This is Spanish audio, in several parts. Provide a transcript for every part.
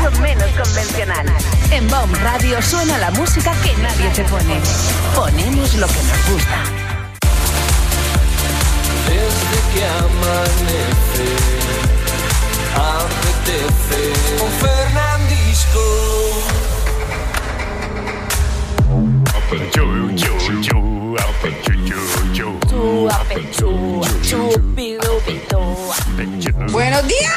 mucho menos convencional. En Bomb Radio suena la música que nadie te pone. Ponemos lo que nos gusta. Desde que amanece, apetece un Fernandisco. ¡Buenos días!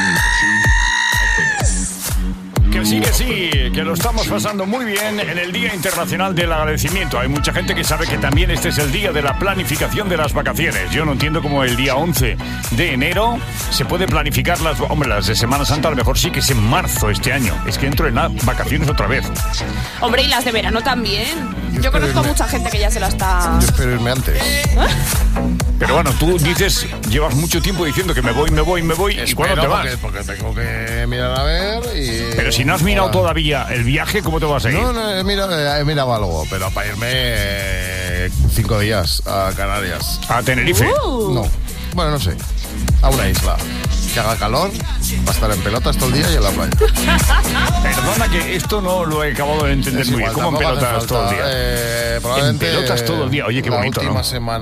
Que sí, que lo estamos pasando muy bien en el Día Internacional del Agradecimiento. Hay mucha gente que sabe que también este es el día de la planificación de las vacaciones. Yo no entiendo cómo el día 11 de enero se puede planificar las... Hombre, las de Semana Santa a lo mejor sí que es en marzo este año. Es que entro en las vacaciones otra vez. Hombre, y las de verano también. Yo conozco a mucha gente que ya se la está... Yo espero irme antes. Pero bueno, tú dices, llevas mucho tiempo diciendo que me voy. ¿Y cuándo te vas? Porque tengo que mirar a ver y... Pero si no has mirado todavía el viaje, ¿cómo te vas a ir? No, he mirado algo, pero para irme 5 días a Canarias. ¿A Tenerife? No, bueno, no sé. A una isla. Que haga calor, va a estar en pelotas todo el día y en la playa. Perdona que esto no lo he acabado de entender muy bien. ¿Cómo en pelotas todo el día? Probablemente en pelotas todo el día. Oye, qué bonito, La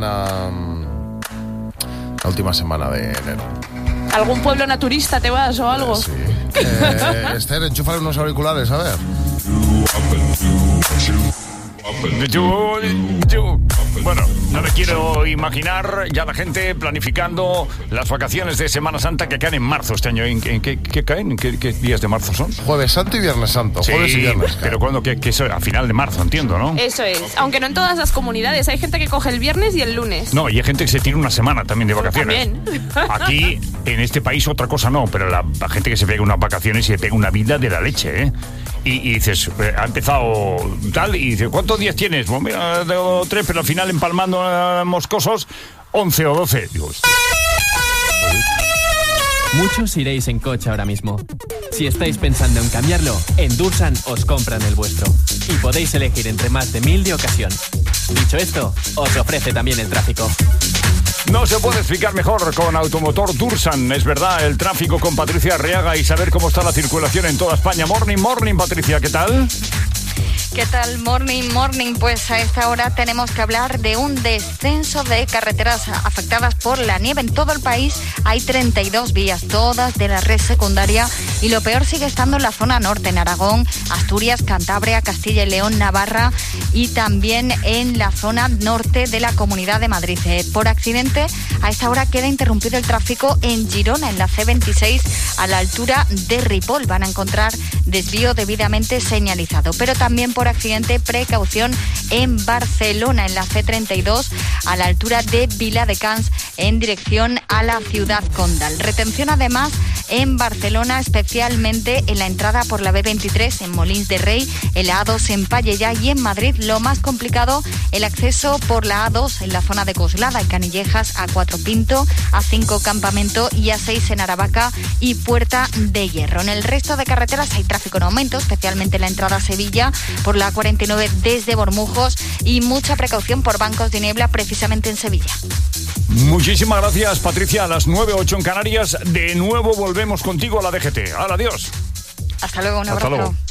última semana de enero. ¿Algún pueblo naturista te vas o algo? Sí. Esther, enchúfale unos auriculares, a ver. Bueno, no me quiero imaginar ya la gente planificando las vacaciones de Semana Santa que caen en marzo este año. ¿En qué caen? ¿Qué días de marzo son? Jueves Santo y Viernes Santo. Sí, jueves y viernes. Pero ¿cuándo? ¿Qué eso? A final de marzo, entiendo, ¿no? Eso es. Aunque no en todas las comunidades. Hay gente que coge el viernes y el lunes. No, y hay gente que se tira una semana también de vacaciones. También. Aquí, en este país, otra cosa no, pero la gente que se pega unas vacaciones y se pega una vida de la leche, ¿eh? Y dices, ha empezado tal, y dices, ¿cuántos días tienes? Pues mira, tengo 3, pero al final empalmando moscosos, 11 o 12. Digo, hostia. Muchos iréis en coche ahora mismo. Si estáis pensando en cambiarlo, en Dursan os compran el vuestro. Y podéis elegir entre más de 1000 de ocasión. Dicho esto, os ofrece también el tráfico. No se puede explicar mejor con Automotor Dursan. Es verdad, el tráfico con Patricia Arriaga y saber cómo está la circulación en toda España. Morning, Patricia, ¿qué tal? ¿Qué tal? Morning. Pues a esta hora tenemos que hablar de un descenso de carreteras afectadas por la nieve. En todo el país hay 32 vías, todas de la red secundaria, y lo peor sigue estando en la zona norte, en Aragón, Asturias, Cantabria, Castilla y León, Navarra y también en la zona norte de la Comunidad de Madrid. Por accidente, a esta hora queda interrumpido el tráfico en Girona, en la C26, a la altura de Ripoll. Van a encontrar desvío debidamente señalizado, pero también por accidente, precaución en Barcelona, en la C32, a la altura de Viladecans, en dirección a la ciudad condal. Retención además en Barcelona, especialmente en la entrada por la B23 en Molins de Rey, en la A2 en Pallejà, y en Madrid lo más complicado, el acceso por la A2 en la zona de Coslada y Canillejas, A4 Pinto, A5 Campamento y A6 en Aravaca y Puerta de Hierro. En el resto de carreteras hay tráfico en aumento, especialmente en la entrada a Sevilla por la A49 desde Bormujos, y mucha precaución por bancos de niebla precisamente en Sevilla. Muchísimas gracias, Patricia. A las 9:08 en Canarias, de nuevo volvemos contigo a la DGT. Ahora, adiós. Hasta luego, un abrazo. Hasta luego.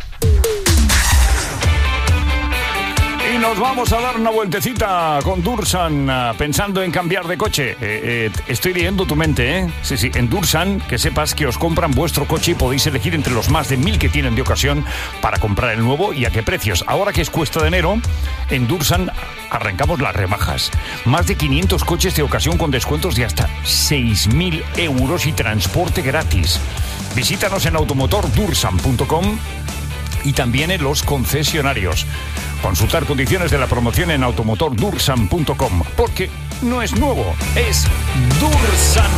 Y nos vamos a dar una vueltecita con Dursan, pensando en cambiar de coche. Estoy leyendo tu mente, ¿eh? Sí, en Dursan, que sepas que os compran vuestro coche y podéis elegir entre los más de 1000 que tienen de ocasión para comprar el nuevo y a qué precios. Ahora que es cuesta de enero, en Dursan arrancamos las rebajas. Más de 500 coches de ocasión con descuentos de hasta 6.000 euros y transporte gratis. Visítanos en automotordursan.com y también en los concesionarios. Consultar condiciones de la promoción en automotordursan.com, porque no es nuevo, es Dursan.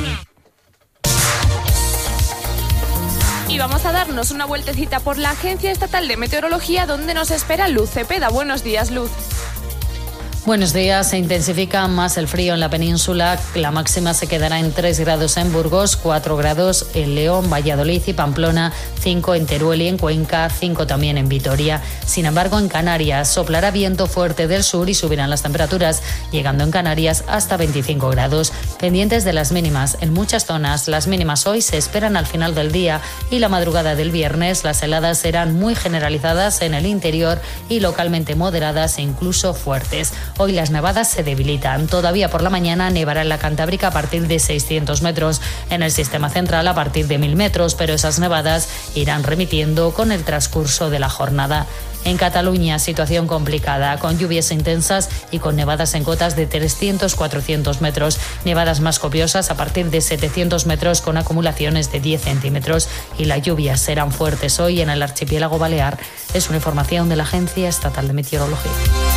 Y vamos a darnos una vueltecita por la Agencia Estatal de Meteorología, donde nos espera Luz Cepeda. Buenos días, Luz. Buenos días. Se intensifica más el frío en la península. La máxima se quedará en 3 grados en Burgos, 4 grados en León, Valladolid y Pamplona, 5 en Teruel y en Cuenca, 5 también en Vitoria. Sin embargo, en Canarias soplará viento fuerte del sur y subirán las temperaturas, llegando en Canarias hasta 25 grados. Pendientes de las mínimas. En muchas zonas, las mínimas hoy se esperan al final del día y la madrugada del viernes. Las heladas serán muy generalizadas en el interior y localmente moderadas e incluso fuertes. Hoy las nevadas se debilitan. Todavía por la mañana nevará en la Cantábrica a partir de 600 metros, en el sistema central a partir de 1000 metros, pero esas nevadas irán remitiendo con el transcurso de la jornada. En Cataluña, situación complicada, con lluvias intensas y con nevadas en cotas de 300-400 metros. Nevadas más copiosas a partir de 700 metros con acumulaciones de 10 centímetros. Y las lluvias serán fuertes hoy en el archipiélago balear. Es una información de la Agencia Estatal de Meteorología.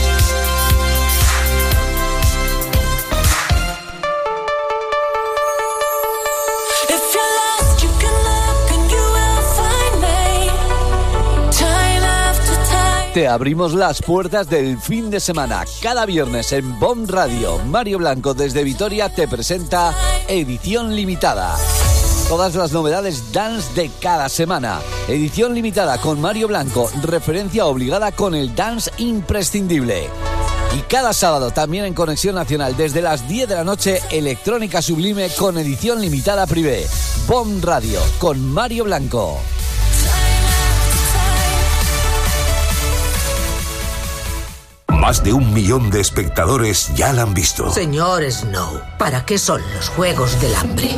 Te abrimos las puertas del fin de semana. Cada viernes en BOM Radio, Mario Blanco desde Vitoria te presenta Edición Limitada. Todas las novedades dance de cada semana. Edición Limitada con Mario Blanco, referencia obligada con el dance imprescindible. Y cada sábado también en Conexión Nacional desde las 10 de la noche, Electrónica Sublime con Edición Limitada Privé. BOM Radio con Mario Blanco. Más de 1 millón de espectadores ya la han visto. Señor Snow, ¿para qué son los Juegos del Hambre?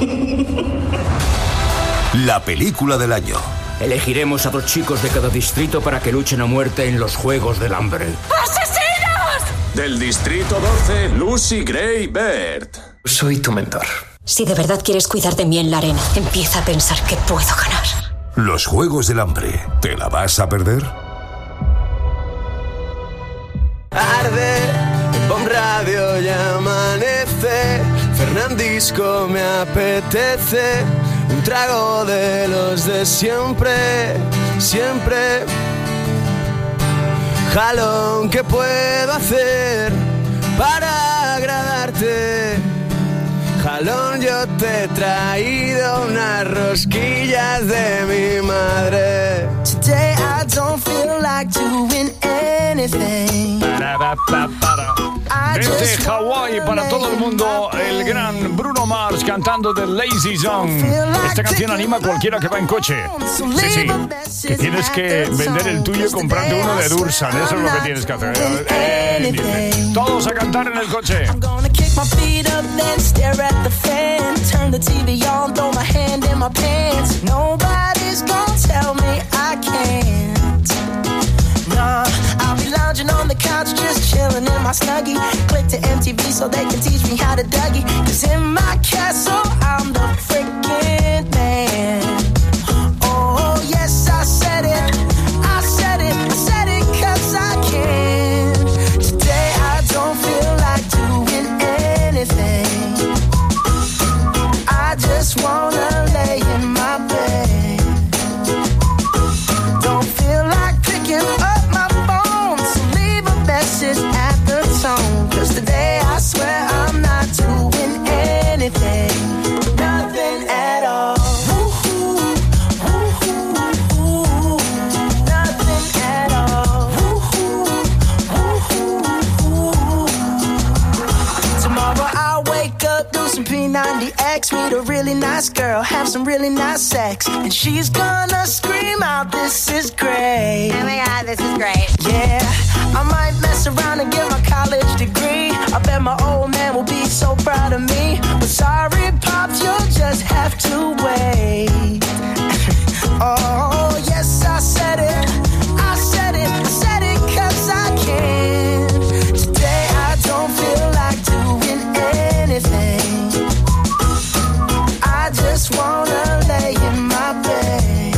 La película del año. Elegiremos a 2 chicos de cada distrito para que luchen a muerte en los Juegos del Hambre. ¡Asesinos! Del distrito 12, Lucy Gray Baird. Soy tu mentor. Si de verdad quieres cuidar de mí en la arena, empieza a pensar que puedo ganar. Los Juegos del Hambre. ¿Te la vas a perder? Arde, en BOM Radio ya amanece. Fernandisco me apetece. Un trago de los de siempre, siempre. Jalón, ¿qué puedo hacer para agradarte? Jalón, yo te he traído unas rosquillas de mi madre. Today I don't feel like doing anything. Desde Hawái para todo el mundo, el gran Bruno Mars cantando The Lazy Song. Esta canción anima a cualquiera que va en coche. Sí, que tienes que vender el tuyo y comprarte uno de Dursan. Eso es lo que tienes que hacer. Todos a cantar en el coche. My feet up, then stare at the fan. Turn the TV on, throw my hand in my pants. Nobody's gonna tell me I can't. Nah, I'll be lounging on the couch, just chilling in my Snuggie. Click to MTV so they can teach me how to Dougie. 'Cause in my castle, I'm the freaking man. Oh, yes, I said it. I said it. I said it 'cause I can. Today I don't feel like doing anything. I just wanna lay in my bed. Don't feel like picking up my phone, so leave a message at the tone. 'Cause today I swear I'm not doing anything. Nothing at all. Nothing at all. Tomorrow I'll wake up, do some P90X, meet a really nice girl, have some really nice sex, and she's gonna scream out, "This is great." Oh my God, this is great. Yeah, I might mess around and get my college degree. I bet my old man will be so proud of me. But sorry, Pops, you'll just have to wait. Oh, yes, I said it. I said it. I said it 'cause I can. Today I don't feel like doing anything. I just wanna lay in my bed.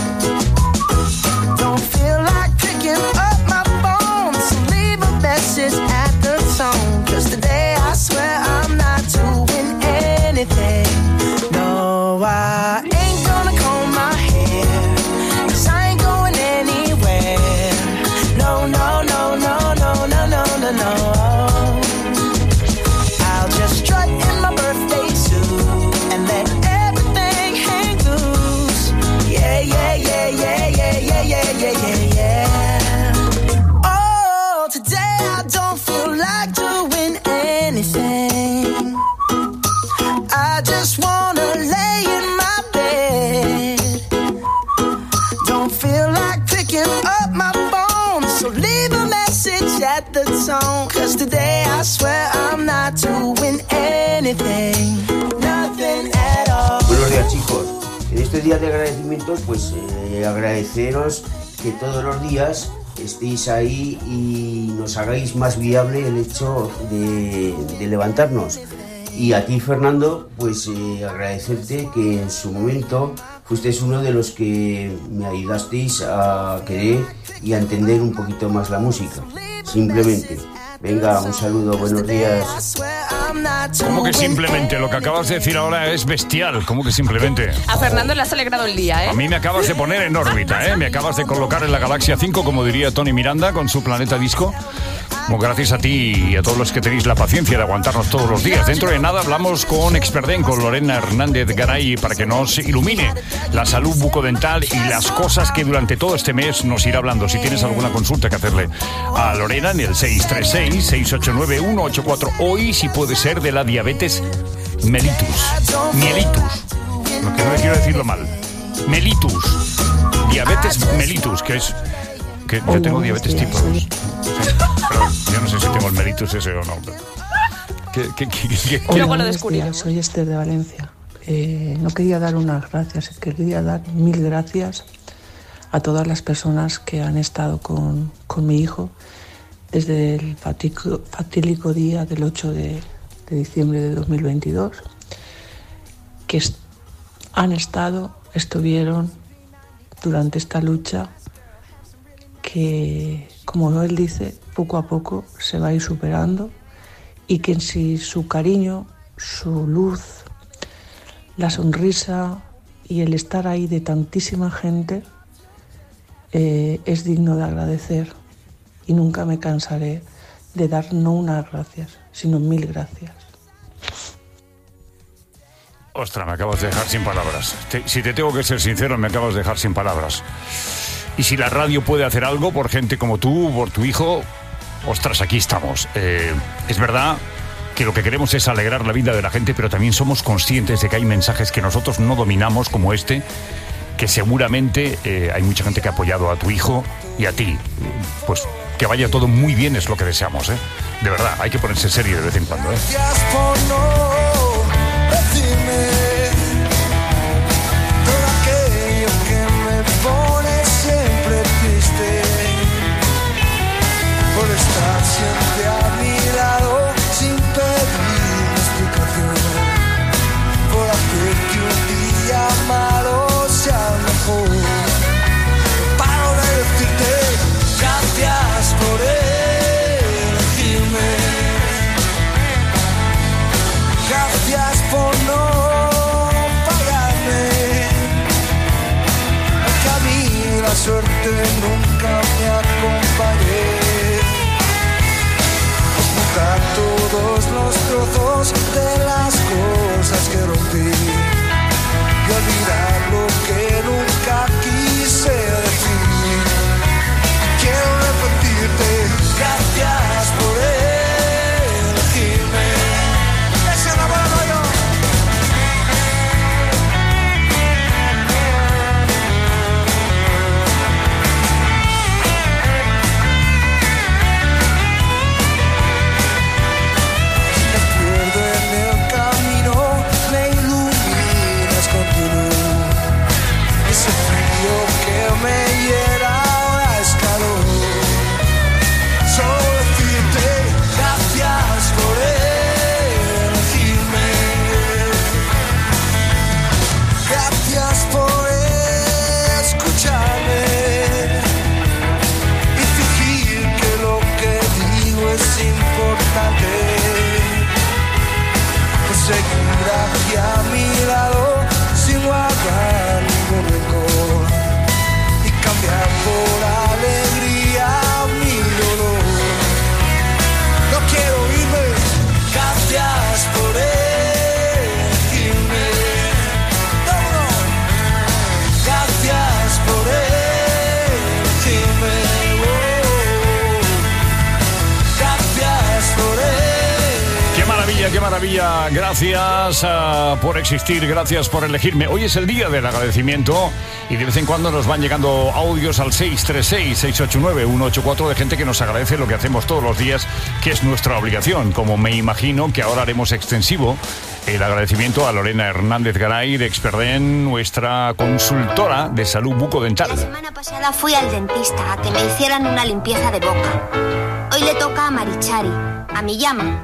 Don't feel like picking up my phone, so leave a message at the tone. 'Cause today I swear I'm not doing anything. No, I ain't gonna comb song, 'cause today I swear I'm not doing anything, nothing at all. Buenos días, chicos. En este día de agradecimientos, pues agradeceros que todos los días estéis ahí y nos hagáis más viable el hecho de levantarnos. Y a ti, Fernando, pues agradecerte que en su momento fuisteis uno de los que me ayudasteis a querer y a entender un poquito más la música. Simplemente. Venga, un saludo, buenos días. ¿Cómo que simplemente? Lo que acabas de decir ahora es bestial. ¿Cómo que simplemente? A Fernando le has alegrado el día, ¿eh? A mí me acabas de poner en órbita, ¿eh? Me acabas de colocar en la galaxia 5, como diría Tony Miranda, con su Planeta Disco. Bueno, gracias a ti y a todos los que tenéis la paciencia de aguantarnos todos los días. Dentro de nada hablamos con Experden, con Lorena Hernández Garay, para que nos ilumine la salud bucodental y las cosas que durante todo este mes nos irá hablando. Si tienes alguna consulta que hacerle a Lorena, en el 636-689-184. Hoy, si puede ser, de la diabetes mellitus. Mielitus. Lo que no quiero decirlo mal. Mellitus. Diabetes mellitus, que es... que yo tengo diabetes tipo 2. Sí, pero yo no sé si tengo el mellitus ese o no. Luego lo descubriremos. Soy Esther de Valencia. No quería dar unas gracias, quería dar 1000 gracias a todas las personas que han estado con mi hijo desde el fatídico día del 8 de diciembre de 2022, que estuvieron durante esta lucha que, como él dice, poco a poco se va a ir superando, y que si su cariño, su luz, la sonrisa y el estar ahí de tantísima gente es digno de agradecer, y nunca me cansaré de dar no unas gracias, sino 1000 gracias. Ostras, me acabas de dejar sin palabras. Si te tengo que ser sincero, me acabas de dejar sin palabras. Y si la radio puede hacer algo por gente como tú, por tu hijo, ostras, aquí estamos. Es verdad que lo que queremos es alegrar la vida de la gente, pero también somos conscientes de que hay mensajes que nosotros no dominamos, como este, que seguramente hay mucha gente que ha apoyado a tu hijo y a ti. Pues que vaya todo muy bien es lo que deseamos, ¿eh? De verdad, hay que ponerse serio de vez en cuando, ¿eh? Gracias por no decirme todo aquello que me pone siempre triste, por estar siempre a mi lado sin pedir explicación, por hacer que un día malo sea mejor. No paro de decirte gracias por elegirme, gracias por no pagarme, que a mí la suerte nunca me acompañé. Buscar todos los trozos de las cosas que rompí y olvidar lo que nunca quise decir. Quiero repetirte gracias por elegirme. ¡Ese no puedo yo! Me pierdo en el camino, me iluminas con tu luz. maravilla! Gracias por existir, gracias por elegirme. Hoy es el día del agradecimiento y de vez en cuando nos van llegando audios al 636-689-184 de gente que nos agradece lo que hacemos todos los días, que es nuestra obligación. Como me imagino que ahora haremos extensivo el agradecimiento a Lorena Hernández Garay de Experdén, nuestra consultora de salud bucodental. La semana pasada fui al dentista a que me hicieran una limpieza de boca. Hoy le toca a Marichari, a mi llama.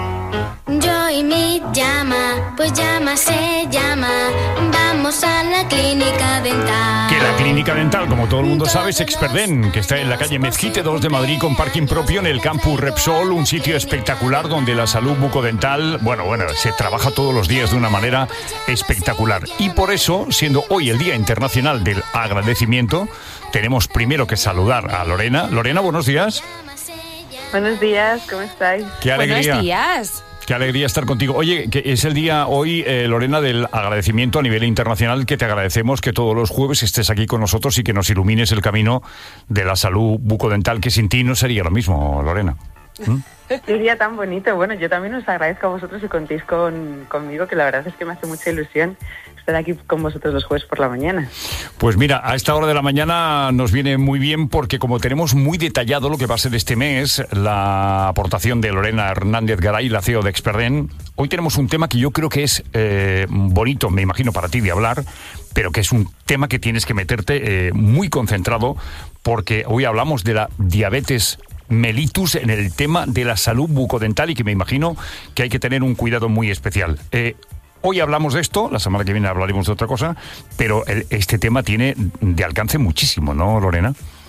Yo y mi llama, pues llama se llama. Vamos a la clínica dental. Que la clínica dental, como todo el mundo sabe, es Experdén, que está en la calle Mezquite 2 de Madrid con parking propio en el campus Repsol, un sitio espectacular donde la salud bucodental, bueno, se trabaja todos los días de una manera espectacular. Y por eso, siendo hoy el Día Internacional del Agradecimiento, tenemos primero que saludar a Lorena. Lorena, buenos días. Buenos días, ¿cómo estáis? ¡Qué alegría! Buenos días. Qué alegría estar contigo. Oye, que es el día hoy, Lorena, del agradecimiento a nivel internacional, que te agradecemos que todos los jueves estés aquí con nosotros y que nos ilumines el camino de la salud bucodental, que sin ti no sería lo mismo, Lorena. Qué día tan bonito. Bueno, yo también os agradezco a vosotros y contéis conmigo, que la verdad es que me hace mucha ilusión estar aquí con vosotros los jueves por la mañana. Pues mira, a esta hora de la mañana nos viene muy bien porque como tenemos muy detallado lo que va a ser este mes, la aportación de Lorena Hernández Garay, la CEO de Experdén, hoy tenemos un tema que yo creo que es bonito, me imagino, para ti de hablar, pero que es un tema que tienes que meterte muy concentrado, porque hoy hablamos de la diabetes mellitus en el tema de la salud bucodental y que me imagino que hay que tener un cuidado muy especial. Hoy hablamos de esto, la semana que viene hablaremos de otra cosa, pero este tema tiene de alcance muchísimo, ¿no, Lorena?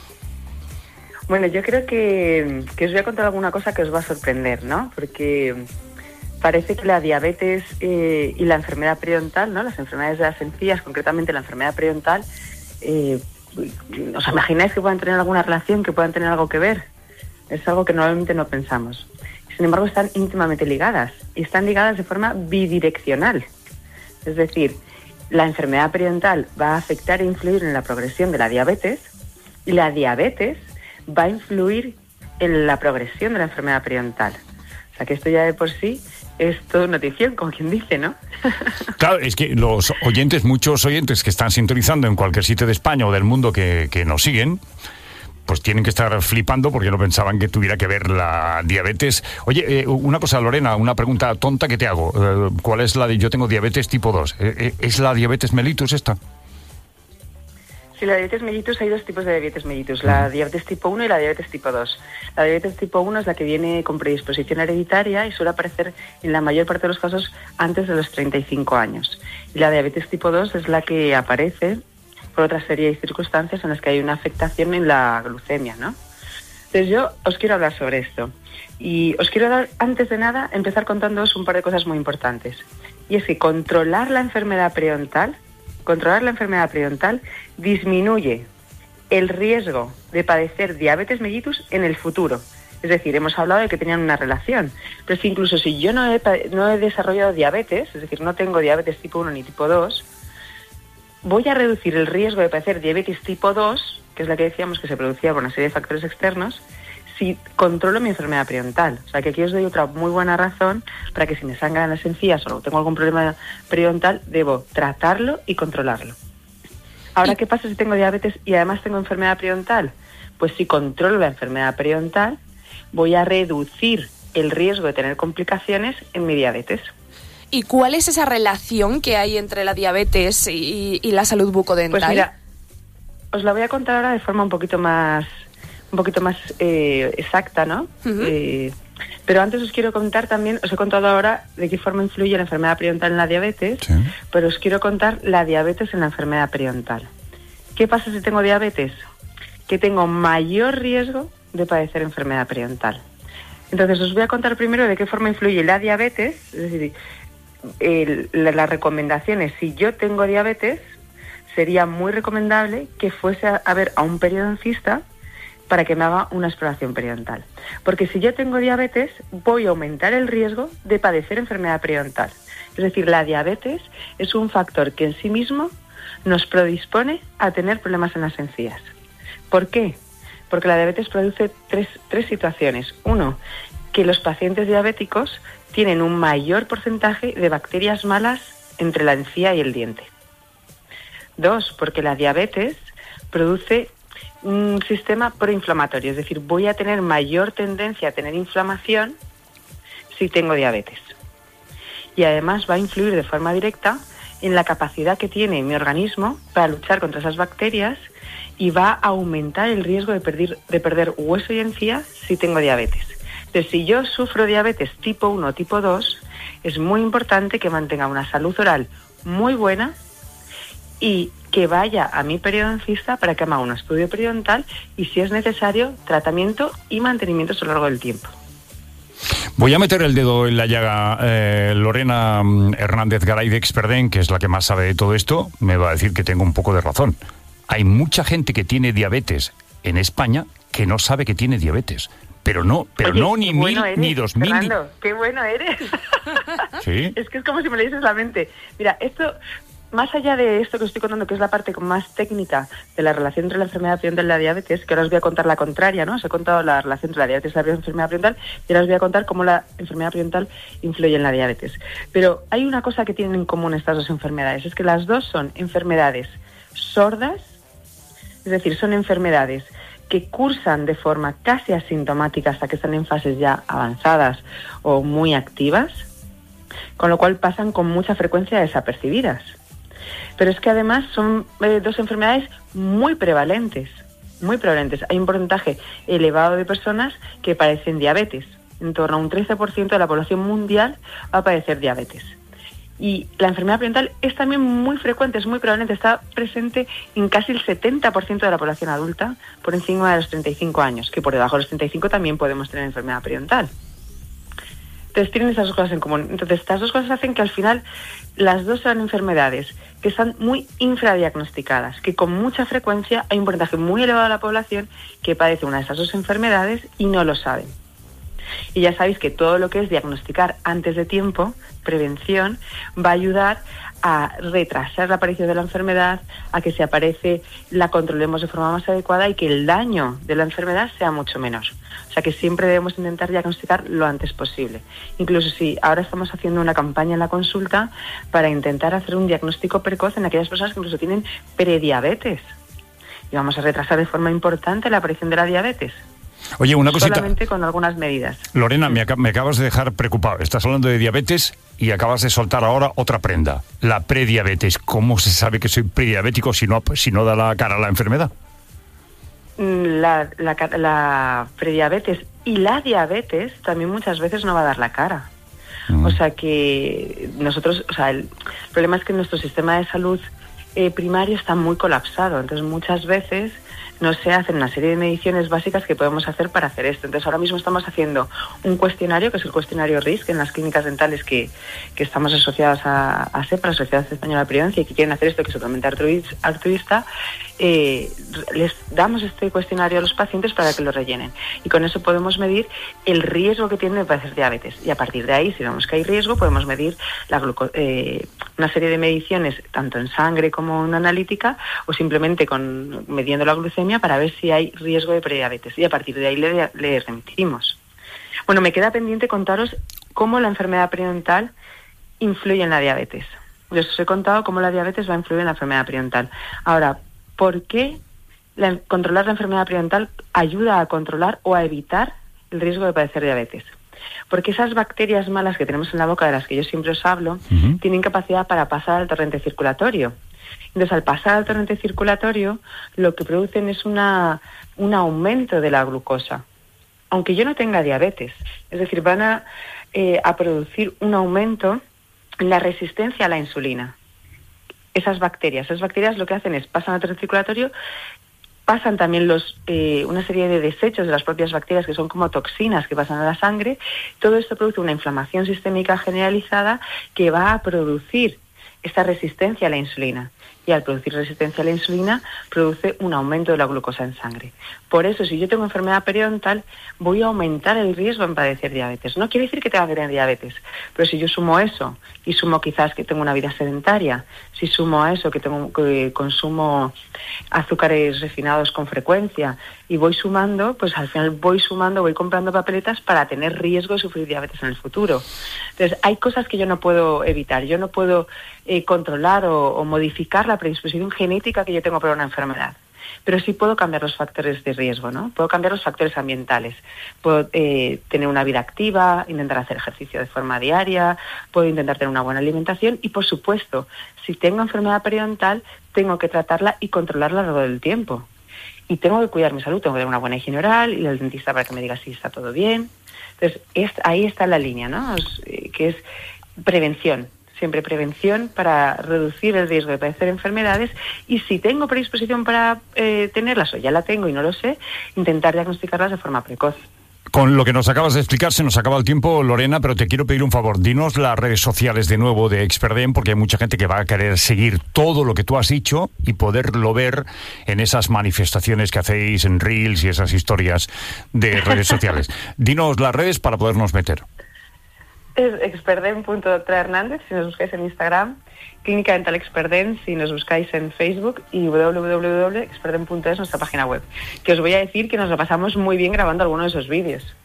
Bueno, yo creo que os voy a contar alguna cosa que os va a sorprender, ¿no? Porque parece que la diabetes y la enfermedad periodontal, ¿no? Las enfermedades de las encías, concretamente la enfermedad periodontal, ¿os imagináis que puedan tener alguna relación, que puedan tener algo que ver? Es algo que normalmente no pensamos. Sin embargo, están íntimamente ligadas y están ligadas de forma bidireccional. Es decir, la enfermedad periodontal va a afectar e influir en la progresión de la diabetes y la diabetes va a influir en la progresión de la enfermedad periodontal. O sea que esto ya de por sí es todo notición, como quien dice, ¿no? Claro, es que los oyentes, muchos oyentes que están sintonizando en cualquier sitio de España o del mundo que nos siguen, pues tienen que estar flipando porque no pensaban que tuviera que ver la diabetes. Oye, una cosa, Lorena, una pregunta tonta que te hago. ¿Cuál es la de yo tengo diabetes tipo 2? ¿Es la diabetes mellitus esta? Sí, la diabetes mellitus, hay dos tipos de diabetes mellitus, la diabetes tipo 1 y la diabetes tipo 2. La diabetes tipo 1 es la que viene con predisposición hereditaria y suele aparecer en la mayor parte de los casos antes de los 35 años. Y la diabetes tipo 2 es la que aparece por otra serie de circunstancias en las que hay una afectación en la glucemia, ¿no? Entonces yo os quiero hablar sobre esto. Y os quiero dar, antes de nada, empezar contándoos un par de cosas muy importantes. Y es que controlar la enfermedad periodontal disminuye el riesgo de padecer diabetes mellitus en el futuro. Es decir, hemos hablado de que tenían una relación, pero si incluso si yo no he desarrollado diabetes, es decir, no tengo diabetes tipo 1 ni tipo 2, voy a reducir el riesgo de padecer diabetes tipo 2, que es la que decíamos que se producía por una serie de factores externos, si controlo mi enfermedad periodontal. O sea, que aquí os doy otra muy buena razón para que si me sangran las encías o tengo algún problema periodontal, debo tratarlo y controlarlo. Ahora, ¿qué pasa si tengo diabetes y además tengo enfermedad periodontal? Pues si controlo la enfermedad periodontal, voy a reducir el riesgo de tener complicaciones en mi diabetes. ¿Y cuál es esa relación que hay entre la diabetes y la salud bucodental? Pues mira, os la voy a contar ahora de forma un poquito más exacta, ¿no? Uh-huh. Pero antes os quiero contar también, os he contado ahora de qué forma influye la enfermedad periodontal en la diabetes, sí, pero os quiero contar la diabetes en la enfermedad periodontal. ¿Qué pasa si tengo diabetes? Que tengo mayor riesgo de padecer enfermedad periodontal. Entonces os voy a contar primero de qué forma influye la diabetes, es decir, las recomendaciones. Si yo tengo diabetes, sería muy recomendable que fuese a ver a un periodoncista para que me haga una exploración periodontal. Porque si yo tengo diabetes, voy a aumentar el riesgo de padecer enfermedad periodontal. Es decir, la diabetes es un factor que en sí mismo nos predispone a tener problemas en las encías. ¿Por qué? Porque la diabetes produce tres situaciones. Uno, que los pacientes diabéticos tienen un mayor porcentaje de bacterias malas entre la encía y el diente. 2, porque la diabetes produce un sistema proinflamatorio, es decir, voy a tener mayor tendencia a tener inflamación si tengo diabetes. Y además va a influir de forma directa en la capacidad que tiene mi organismo para luchar contra esas bacterias y va a aumentar el riesgo de perder hueso y encía si tengo diabetes. Entonces, si yo sufro diabetes tipo 1 o tipo 2, es muy importante que mantenga una salud oral muy buena y que vaya a mi periodoncista para que haga un estudio periodontal y, si es necesario, tratamiento y mantenimiento a lo largo del tiempo. Voy a meter el dedo en la llaga. Lorena Hernández Garay de Experdén, que es la que más sabe de todo esto, me va a decir que tengo un poco de razón. Hay mucha gente que tiene diabetes en España que no sabe que tiene diabetes. Pero no ni 1000 ni 2000. Fernando, qué bueno eres. ¿Sí? Es que es como si me leyeses la mente. Mira, esto, más allá de esto que os estoy contando, que es la parte más técnica de la relación entre la enfermedad periodontal y la diabetes, que ahora os voy a contar la contraria, ¿no? Os he contado la relación entre la diabetes y la enfermedad periodontal, y ahora os voy a contar cómo la enfermedad periodontal influye en la diabetes. Pero hay una cosa que tienen en común estas dos enfermedades, es que las dos son enfermedades sordas, es decir, son enfermedades que cursan de forma casi asintomática hasta que están en fases ya avanzadas o muy activas, con lo cual pasan con mucha frecuencia desapercibidas. Pero es que además son dos enfermedades muy prevalentes. Hay un porcentaje elevado de personas que padecen diabetes. En torno a un 13% de la población mundial va a padecer diabetes. Y la enfermedad periodontal es también muy frecuente, es muy prevalente, está presente en casi el 70% de la población adulta por encima de los 35 años, que por debajo de los 35 también podemos tener enfermedad periodontal. Entonces tienen esas dos cosas en común. Entonces estas dos cosas hacen que al final las dos sean enfermedades que están muy infradiagnosticadas, que con mucha frecuencia hay un porcentaje muy elevado de la población que padece una de esas dos enfermedades y no lo saben. Y ya sabéis que todo lo que es diagnosticar antes de tiempo, prevención, va a ayudar a retrasar la aparición de la enfermedad, a que si aparece la controlemos de forma más adecuada y que el daño de la enfermedad sea mucho menor. O sea que siempre debemos intentar diagnosticar lo antes posible. Incluso si ahora estamos haciendo una campaña en la consulta para intentar hacer un diagnóstico precoz en aquellas personas que incluso tienen prediabetes. Y vamos a retrasar de forma importante la aparición de la diabetes. Oye, una cosita. Solamente con algunas medidas. Lorena, me acabas de dejar preocupado. Estás hablando de diabetes y acabas de soltar ahora otra prenda. La prediabetes. ¿Cómo se sabe que soy prediabético si no da la cara a la enfermedad? La prediabetes y la diabetes también muchas veces no va a dar la cara. O sea que nosotros, el problema es que nuestro sistema de salud primario está muy colapsado. Entonces muchas veces no se hacen una serie de mediciones básicas que podemos hacer para hacer esto. Entonces ahora mismo estamos haciendo un cuestionario, que es el cuestionario RISC, en las clínicas dentales que estamos asociadas a SEPA, la Sociedad Española de Periodoncia, y que quieren hacer esto, que es totalmente altruista. Les damos este cuestionario a los pacientes para que lo rellenen. Y con eso podemos medir el riesgo que tienen de padecer diabetes. Y a partir de ahí, si vemos que hay riesgo, podemos medir una serie de mediciones, tanto en sangre como en analítica, o simplemente midiendo la glucemia, para ver si hay riesgo de prediabetes, y a partir de ahí le remitimos. Bueno, me queda pendiente contaros cómo la enfermedad periodontal influye en la diabetes. Les os he contado cómo la diabetes va a influir en la enfermedad periodontal. Ahora, ¿por qué controlar la enfermedad periodontal ayuda a controlar o a evitar el riesgo de padecer diabetes? Porque esas bacterias malas que tenemos en la boca, de las que yo siempre os hablo, tienen capacidad para pasar al torrente circulatorio. Entonces, al pasar al torrente circulatorio, lo que producen es un aumento de la glucosa, aunque yo no tenga diabetes. Es decir, van a producir un aumento en la resistencia a la insulina. Esas bacterias lo que hacen es pasan al torrente circulatorio, pasan también una serie de desechos de las propias bacterias, que son como toxinas que pasan a la sangre. Todo esto produce una inflamación sistémica generalizada que va a producir esta resistencia a la insulina. y al producir resistencia a la insulina produce un aumento de la glucosa en sangre. Por eso, si yo tengo enfermedad periodontal, voy a aumentar el riesgo en padecer diabetes. No quiere decir que tenga que tener diabetes, pero si yo sumo eso y sumo quizás que tengo una vida sedentaria, si sumo a eso que consumo azúcares refinados con frecuencia y voy sumando, pues al final voy comprando papeletas para tener riesgo de sufrir diabetes en el futuro. Entonces, hay cosas que yo no puedo evitar. Yo no puedo controlar o modificar la predisposición genética que yo tengo para una enfermedad. Pero sí puedo cambiar los factores de riesgo, ¿no? Puedo cambiar los factores ambientales. Puedo tener una vida activa, intentar hacer ejercicio de forma diaria, puedo intentar tener una buena alimentación y, por supuesto, si tengo enfermedad periodontal, tengo que tratarla y controlarla a lo largo del tiempo. Y tengo que cuidar mi salud, tengo que tener una buena higiene oral, ir al dentista para que me diga si está todo bien. Entonces, ahí está la línea, ¿no? Que es prevención. Siempre prevención para reducir el riesgo de padecer enfermedades y si tengo predisposición para tenerlas o ya la tengo y no lo sé, intentar diagnosticarlas de forma precoz. Con lo que nos acabas de explicar se nos acaba el tiempo, Lorena, pero te quiero pedir un favor. Dinos las redes sociales de nuevo de Experdem, porque hay mucha gente que va a querer seguir todo lo que tú has dicho y poderlo ver en esas manifestaciones que hacéis en Reels y esas historias de redes sociales. Dinos las redes para podernos meter. Es experdem.doctora Hernández, si nos buscáis en Instagram, Clínica Dental Experdem, si nos buscáis en Facebook, y www.experdem.es, nuestra página web. Que os voy a decir que nos lo pasamos muy bien grabando algunos de esos vídeos.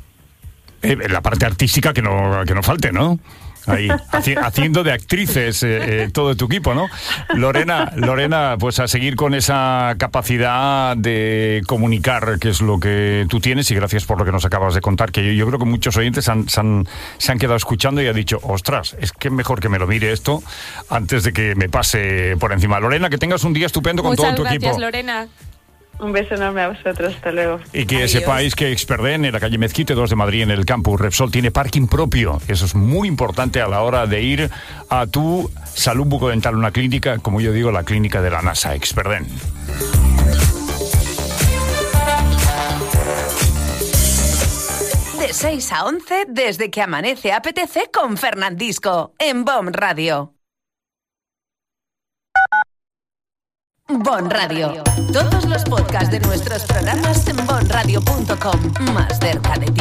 La parte artística que no falte, ¿no? Ahí, haciendo de actrices todo tu equipo, ¿no? Lorena, pues a seguir con esa capacidad de comunicar, que es lo que tú tienes, y gracias por lo que nos acabas de contar, que yo creo que muchos oyentes se han quedado escuchando y han dicho, ostras, es que mejor que me lo mire esto antes de que me pase por encima. Lorena, que tengas un día estupendo con todo tu equipo. Muchas gracias, Lorena. Un beso enorme a vosotros, hasta luego. Y que sepáis que Experdem, en la calle Mezquite 2 de Madrid, en el campus Repsol, tiene parking propio. Eso es muy importante a la hora de ir a tu salud bucodental, una clínica, como yo digo, la clínica de la NASA, Experdem. De 6 a 11, desde que amanece apetece con Fernandisco, en BOM Radio. BOM Radio. Todos los podcasts de nuestros programas en bomradio.com. Más cerca de ti.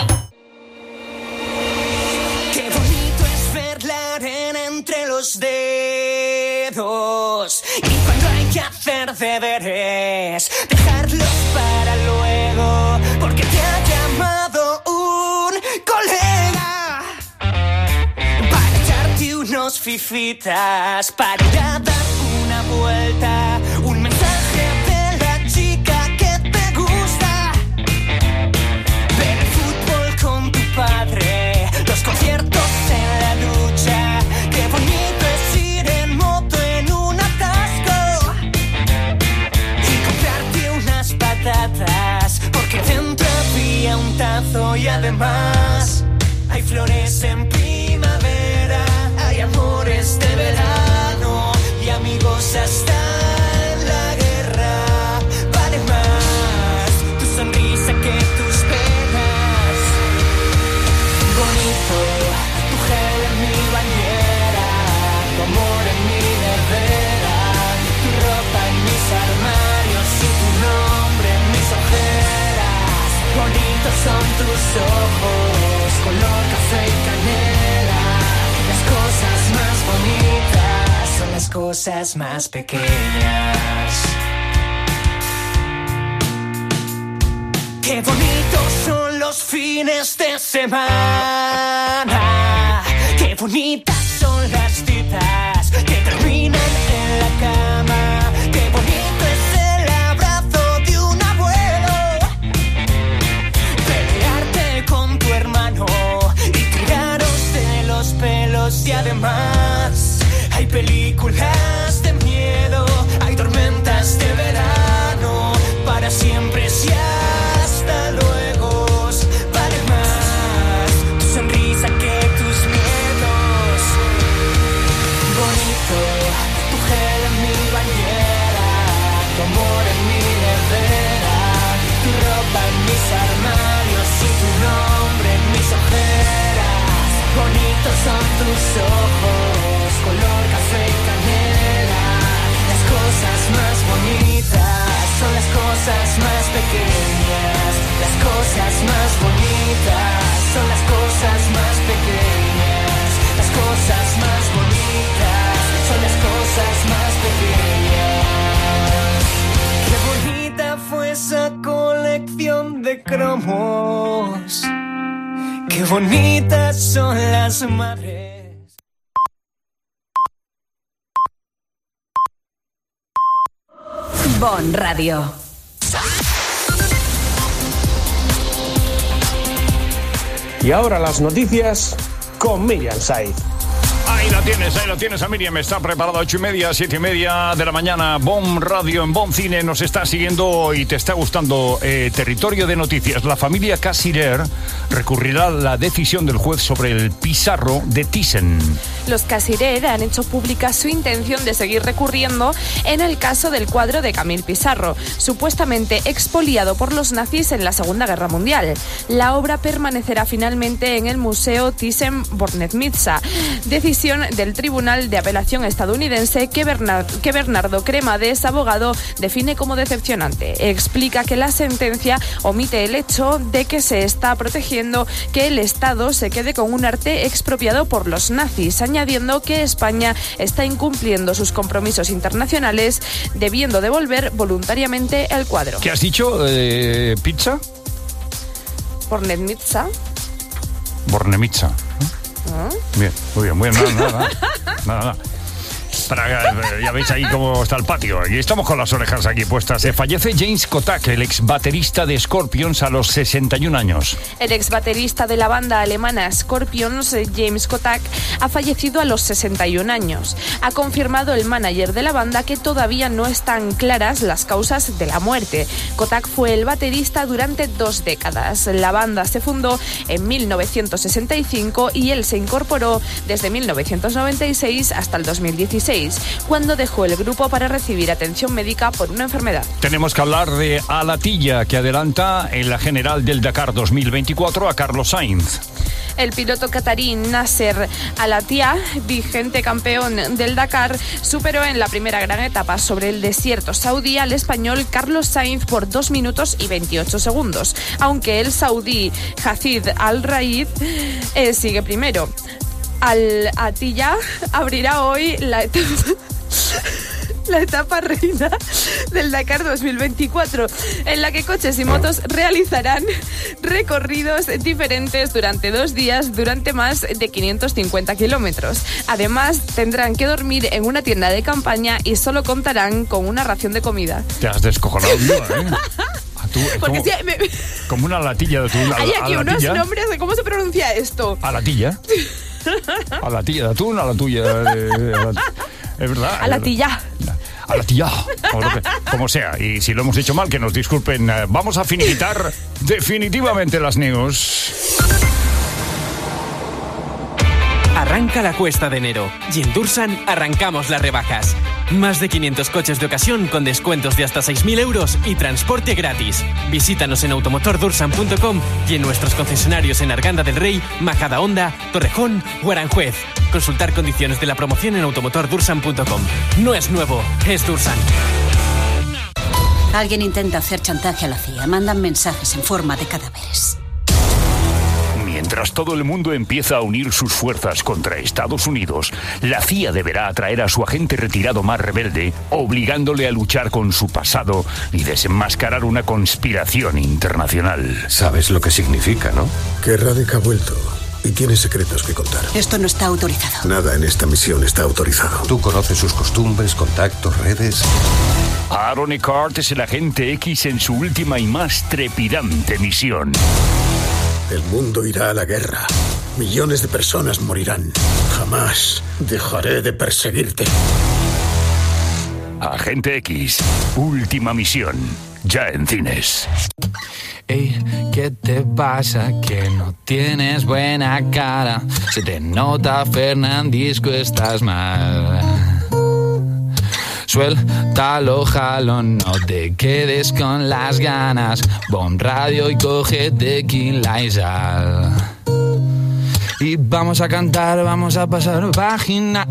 Qué bonito es ver la arena entre los dedos. Y cuando hay que hacer deberes, dejarlos para luego. Porque te ha llamado un colega para echarte unos fifitas, para ir a dar una vuelta. Un mensaje de la chica que te gusta. Ver el fútbol con tu padre, los conciertos en la ducha. Qué bonito es ir en moto en un atasco y comprarte unas patatas, porque dentro había un tazo y además hay flores en primavera, hay amores de verano y amigos hasta la guerra. Vale más tu sonrisa que tus penas. Bonito, tu gel en mi bañera, tu amor en mi nevera, tu ropa en mis armarios y tu nombre en mis ojeras. Bonitos son tus ojos, color café y canela. Las cosas más bonitas son las cosas más pequeñas. Qué bonitos son los fines de semana. Qué bonitas son las citas que terminan en la cama. Qué bonito es el abrazo de un abuelo. Pelearte con tu hermano y tiraros de los pelos. Y además hay películas de miedo, hay tormentas de verano, para siempre si hasta luego. Vale más tu sonrisa que tus miedos. Bonito, tu gel en mi bañera, tu amor en mi nevera, tu ropa en mis armarios y tu nombre en mis ojeras. Bonitos son tus ojos, color café y canela. Las cosas más pequeñas, las cosas más bonitas, son las cosas más pequeñas, las cosas más bonitas, son las cosas más pequeñas. Qué bonita fue esa colección de cromos, qué bonitas son las madres. Bon Radio. Y ahora las noticias con Miriam Saiz. Ahí la tienes a Miriam, está preparada 8:30, 7:30 de la mañana. Bon Radio en Bon Cine nos está siguiendo y te está gustando. Territorio de noticias. La familia Casirer recurrirá a la decisión del juez sobre el Pizarro de Thyssen. Los Casirer han hecho pública su intención de seguir recurriendo en el caso del cuadro de Camille Pissarro, supuestamente expoliado por los nazis en la Segunda Guerra Mundial. La obra permanecerá finalmente en el Museo Thyssen-Bornemisza. Decisión del Tribunal de Apelación estadounidense que Bernardo Cremades, abogado, define como decepcionante. Explica que la sentencia omite el hecho de que se está protegiendo que el Estado se quede con un arte expropiado por los nazis, añadiendo que España está incumpliendo sus compromisos internacionales, debiendo devolver voluntariamente el cuadro. ¿Qué has dicho? ¿Pizza? Bornemisza. Bornemisza. Bien, muy bien, nada. Ya veis ahí cómo está el patio. Y estamos con las orejas aquí puestas. Fallece James Kotak, el ex baterista de Scorpions, a los 61 años. El ex baterista de la banda alemana Scorpions, James Kotak, ha fallecido a los 61 años. Ha confirmado el manager de la banda que todavía no están claras las causas de la muerte. Kotak fue el baterista durante 2 décadas. La banda se fundó en 1965 y él se incorporó desde 1996 hasta el 2016. Cuando dejó el grupo para recibir atención médica por una enfermedad. Tenemos que hablar de Al-Attiyah, que adelanta en la general del Dakar 2024 a Carlos Sainz. El piloto catarí Nasser Al-Attiyah, vigente campeón del Dakar, superó en la primera gran etapa sobre el desierto saudí al español Carlos Sainz por 2 minutos y 28 segundos, aunque el saudí Hazid Al-Raid sigue primero. Al-Attiyah abrirá hoy la etapa reina del Dakar 2024, en la que coches y motos realizarán recorridos diferentes durante 2 días, durante más de 550 kilómetros. Además, tendrán que dormir en una tienda de campaña y solo contarán con una ración de comida. Te has descojonado, ¿eh? Porque como una latilla de atún. Hay aquí unos nombres de cómo se pronuncia esto. ¿Alatilla? A la tía de atún, a la tuya. Es verdad. A la tía. A la tía. Como sea. Y si lo hemos dicho mal, que nos disculpen. Vamos a finiquitar definitivamente las news. Arranca la cuesta de enero y en Dursan arrancamos las rebajas. Más de 500 coches de ocasión con descuentos de hasta 6.000 euros y transporte gratis. Visítanos en automotordursan.com y en nuestros concesionarios en Arganda del Rey, Majadahonda, Torrejón o Aranjuez. Consultar condiciones de la promoción en automotordursan.com. No es nuevo, es Dursan. Alguien intenta hacer chantaje a la CIA. Mandan mensajes en forma de cadáveres. Mientras todo el mundo empieza a unir sus fuerzas contra Estados Unidos, la CIA deberá atraer a su agente retirado más rebelde, obligándole a luchar con su pasado y desenmascarar una conspiración internacional. Sabes lo que significa, ¿no? Que Radek ha vuelto y tiene secretos que contar. Esto no está autorizado. Nada en esta misión está autorizado. Tú conoces sus costumbres, contactos, redes. Aaron Eckhart es el agente X en su última y más trepidante misión. El mundo irá a la guerra. Millones de personas morirán. Jamás dejaré de perseguirte. Agente X, última misión. Ya en cines. Ey, ¿qué te pasa? Que no tienes buena cara. Se te nota, Fernandisco, estás mal. Suéltalo, jalo, no te quedes con las ganas. Bon Radio y coge tequila y sal. Y vamos a cantar, vamos a pasar página.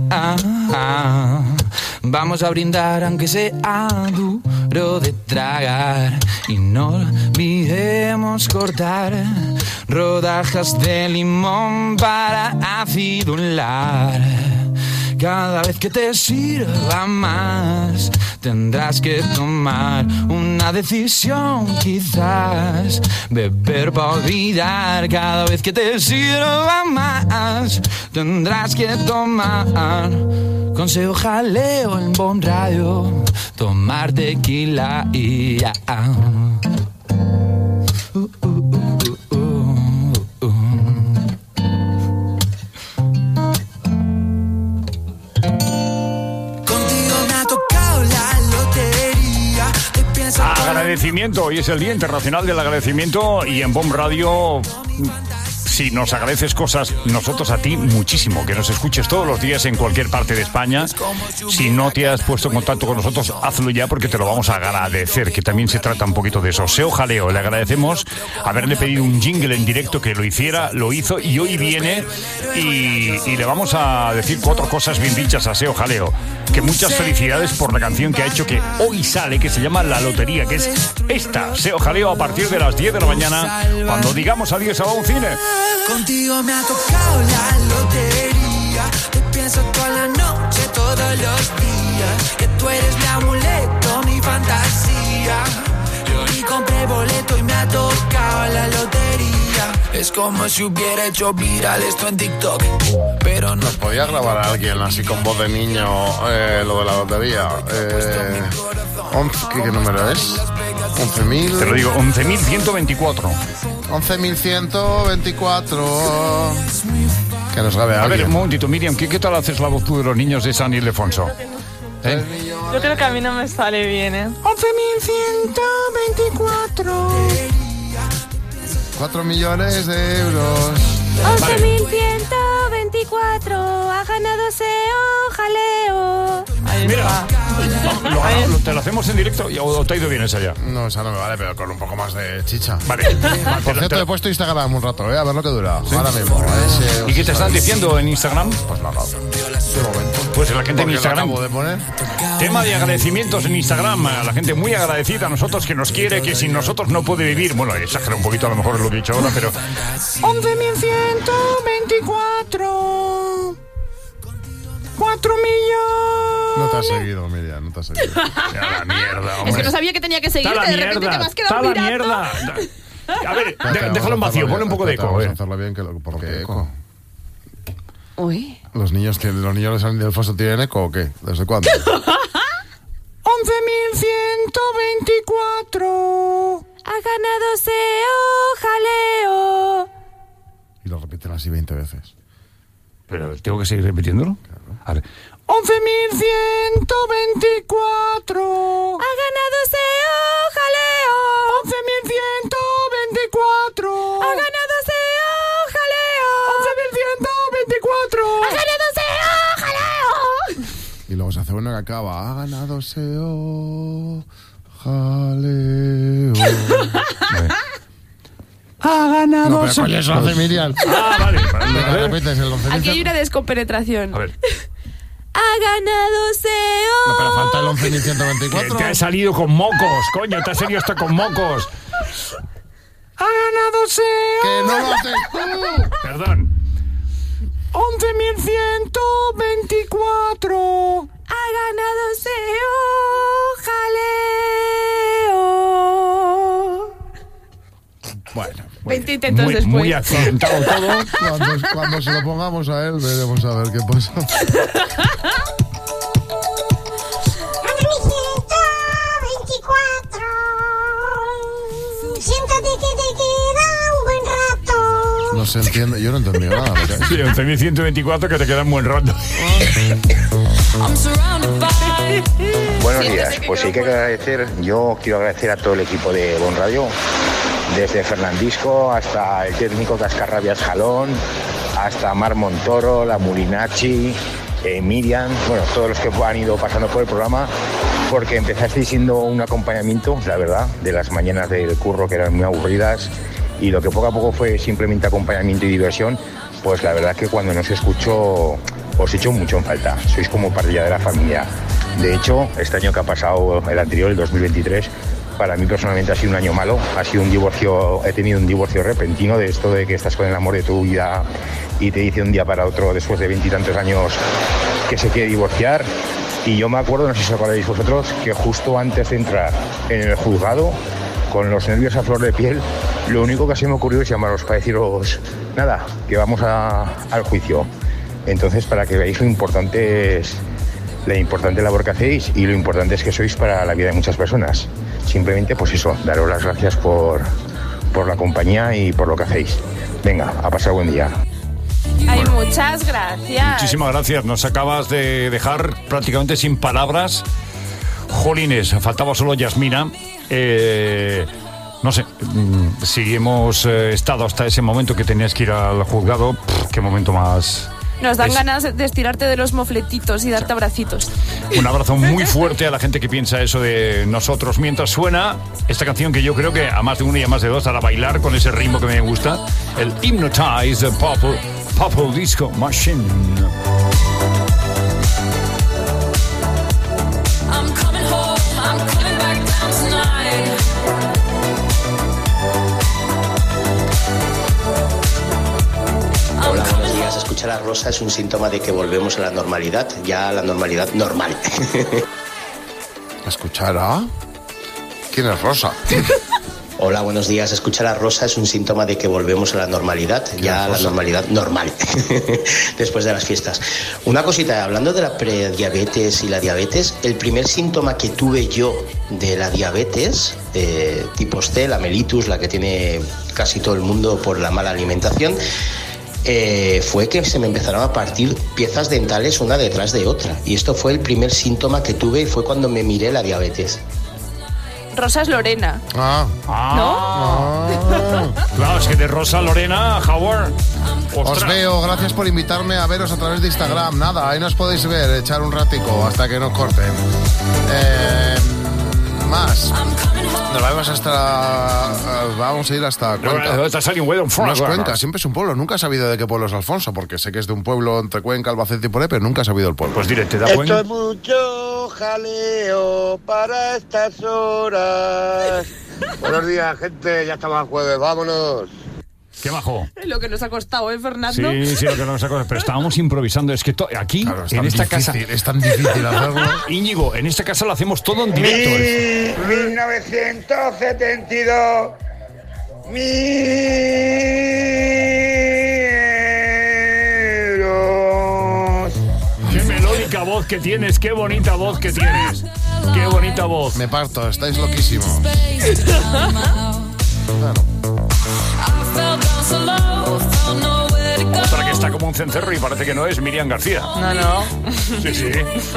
Vamos a brindar aunque sea duro de tragar. Y no olvidemos cortar rodajas de limón para acidular. Cada vez que te sirva más, tendrás que tomar una decisión, quizás beber para olvidar. Cada vez que te sirva más, tendrás que tomar. Consejo jaleo en Bon Radio, tomar tequila y ya. Agradecimiento, hoy es el Día Internacional del Agradecimiento y en Bon Radio, si nos agradeces cosas, nosotros a ti muchísimo, que nos escuches todos los días en cualquier parte de España. Si no te has puesto en contacto con nosotros, hazlo ya porque te lo vamos a agradecer, que también se trata un poquito de eso. Seo Jaleo, le agradecemos haberle pedido un jingle en directo que lo hiciera, lo hizo y hoy viene y le vamos a decir 4 cosas bien dichas a Seo Jaleo. Que muchas felicidades por la canción que ha hecho, que hoy sale, que se llama La Lotería, que es esta, Seo Jaleo, a partir de las 10 de la mañana, cuando digamos adiós a un cine. Contigo me ha tocado la lotería. Te pienso toda la noche, todos los días. Que tú eres mi amuleto, mi fantasía. Yo ni compré boleto y me ha tocado la lotería. Es como si hubiera hecho viral esto en TikTok. Pero no. ¿Nos podía grabar a alguien así con voz de niño lo de la lotería? ¿Qué número es? 11.000. Te lo digo, 11.124. 11.124. Que nos grabe a alguien. A ver, un momentito, Miriam, ¿qué tal haces la voz tú de los niños de San Ildefonso? Yo creo que a mí no me sale bien, 11.124. 4 millones de euros. 11.124. Ha ganado Seo Jaleo. Mira, te lo hacemos en directo o te ha ido bien esa ya. No, esa no me vale, pero con un poco más de chicha. Vale. Por cierto, he puesto Instagram un rato, a ver lo que dura. ¿Sí? Ahora mismo. ¿Y qué te están diciendo en Instagram? Pues nada. De momento. Pues la gente en Instagram. Lo acabo de poner. Tema de agradecimientos en Instagram. A la gente muy agradecida a nosotros, que nos quiere, que sin nosotros no puede vivir. Bueno, exagero un poquito a lo mejor lo que he dicho ahora, pero 11.124. 4 millones. No te has seguido, Miriam, no te has seguido. Ya la mierda, hombre. Es que no sabía que tenía que seguirte, de repente te me has quedado mirando. mirando. A ver, déjalo en vacío, ponle un poco de eco. Vamos a hacerlo bien, ¿por qué eco? Uy. ¿Los niños de San Ildefonso tienen eco o qué? ¿Desde cuándo? 11.124. Ha ganado Seo Jaleo. Y lo repiten así 20 veces. Pero tengo que seguir repitiéndolo. Claro. A ver. 11.124. Ha ganado Seo Jaleo. 11.124. Ha ganado Seo Jaleo. 11.124. Ha ganado Seo Jaleo. Y luego se hace uno que acaba. Ha ganado Seo Jaleo. Ha ganado. No, pero coño, eso lo hace Miriam. Vale. Repites el 11.000. Aquí hay una descompenetración. A ver. Ha ganado Seo. No, pero falta el 11.124. Te has salido con mocos, coño, te has salido hasta con mocos. Ha ganado Seo. Que no lo haces tú. Perdón. 11.124. Ha ganado Seo Jaleo. Bueno. 20 intentos después. Muy accidentado todo. Cuando se lo pongamos a él, veremos a ver qué pasa. 11.124. Siéntate que te queda un buen rato. No se entiende, yo no entendí nada. Sí, 11.124 que te queda un buen rato. Buenos días, pues hay que agradecer, yo quiero agradecer a todo el equipo de Bon Radio, desde Fernandisco hasta el técnico Cascarrabias Jalón, hasta Mar Montoro, la Mulinachi, Miriam, bueno, todos los que han ido pasando por el programa, porque empezasteis siendo un acompañamiento, la verdad, de las mañanas del curro que eran muy aburridas, y lo que poco a poco fue simplemente acompañamiento y diversión, pues la verdad que cuando nos escucho os echo mucho en falta. Sois como parte ya de la familia. De hecho, este año que ha pasado, el anterior, el 2023, para mí personalmente ha sido un año malo. Ha sido un divorcio, he tenido un divorcio repentino, de esto de que estás con el amor de tu vida y te dice un día para otro, después de 20 y tantos años, que se quiere divorciar. Y yo me acuerdo, no sé si os acordáis vosotros, que justo antes de entrar en el juzgado, con los nervios a flor de piel, lo único que se me ocurrió es llamaros para deciros, nada, que vamos al juicio. Entonces, para que veáis lo importante es la importante labor que hacéis y lo importante es que sois para la vida de muchas personas. Simplemente, pues eso, daros las gracias por la compañía y por lo que hacéis. Venga, a pasar buen día. Ay, muchas gracias. Muchísimas gracias. Nos acabas de dejar prácticamente sin palabras. Jolines, faltaba solo Yasmina. No sé, si hemos estado hasta ese momento que tenías que ir al juzgado, qué momento más... Nos dan ganas de estirarte de los mofletitos y darte abracitos. Un abrazo muy fuerte a la gente que piensa eso de nosotros. Mientras suena esta canción que yo creo que a más de uno y a más de dos hará bailar con ese ritmo que me gusta, el Hypnotize de Purple Disco Machine. Escuchar a Rosa es un síntoma de que volvemos a la normalidad, ya a la normalidad normal. ¿Escuchar a? ¿Quién es Rosa? Hola, buenos días. Escuchar a Rosa es un síntoma de que volvemos a la normalidad, ya a la normalidad normal, después de las fiestas. Una cosita, hablando de la prediabetes y la diabetes, el primer síntoma que tuve yo de la diabetes, tipo C, la mellitus, la que tiene casi todo el mundo por la mala alimentación, fue que se me empezaron a partir piezas dentales una detrás de otra. Y esto fue el primer síntoma que tuve y fue cuando me miré la diabetes. Rosa es Lorena. ¿No? Claro, es que de Rosa a Lorena, Howard. Os veo, gracias por invitarme a veros a través de Instagram. Nada, ahí nos podéis ver, echar un ratico hasta que nos corten. Más. Nos vamos a ir hasta Cuenca. No es Cuenca, siempre es un pueblo. Nunca he sabido de qué pueblo es Alfonso, porque sé que es de un pueblo entre Cuenca, Albacete y por ahí, pero nunca he sabido el pueblo. Pues dile, ¿te da Esto cuenta? es mucho jaleo para estas horas. Buenos días, gente. Ya estamos a jueves, vámonos. ¿Qué majo? Lo que nos ha costado, Fernando? Sí, lo que nos ha costado. Pero estábamos improvisando. Es que aquí, claro, en esta casa... Es tan difícil hacerlo. Íñigo, en esta casa lo hacemos todo en directo. 1972. Qué melódica voz que tienes, qué bonita voz que tienes. Qué bonita voz. Me parto, estáis loquísimos. Otra que está como un cencerro y parece que no es Miriam García. No. Sí.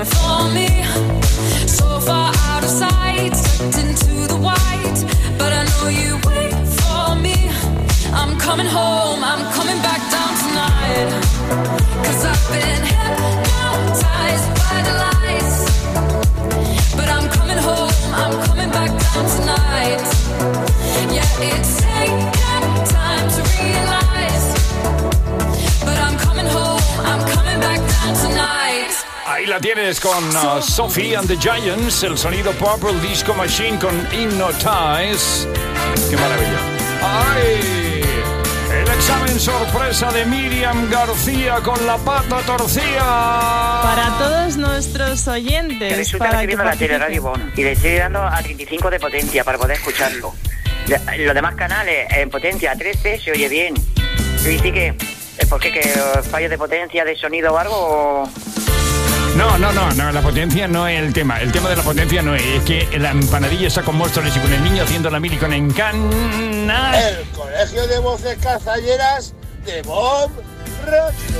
I'm coming home, I'm coming back down tonight. 'Cause I've been hypnotized by the lights. But I'm coming home, I'm coming back down tonight. Yeah, it's taken time to realize. But I'm coming home, I'm coming back down tonight. Ahí la tienes con Sophie and the Giants, el sonido Purple Disco Machine con Hypnotize. ¡Qué maravilla! ¡Ay! El examen sorpresa de Miriam García con la pata torcida. Para todos nuestros oyentes. Que resulta que estoy viendo la teleradio Bon y le estoy dando a 35 de potencia para poder escucharlo. Los demás canales en potencia a 13 se oye bien. ¿Y sí que por qué? ¿Que fallos de potencia, de sonido o algo? O... No, la potencia no es el tema. El tema de la potencia no es que la empanadilla está con Móstoles y con el niño haciendo la mili con Encana. El Colegio de Voces Cazalleras de Bob Rocho.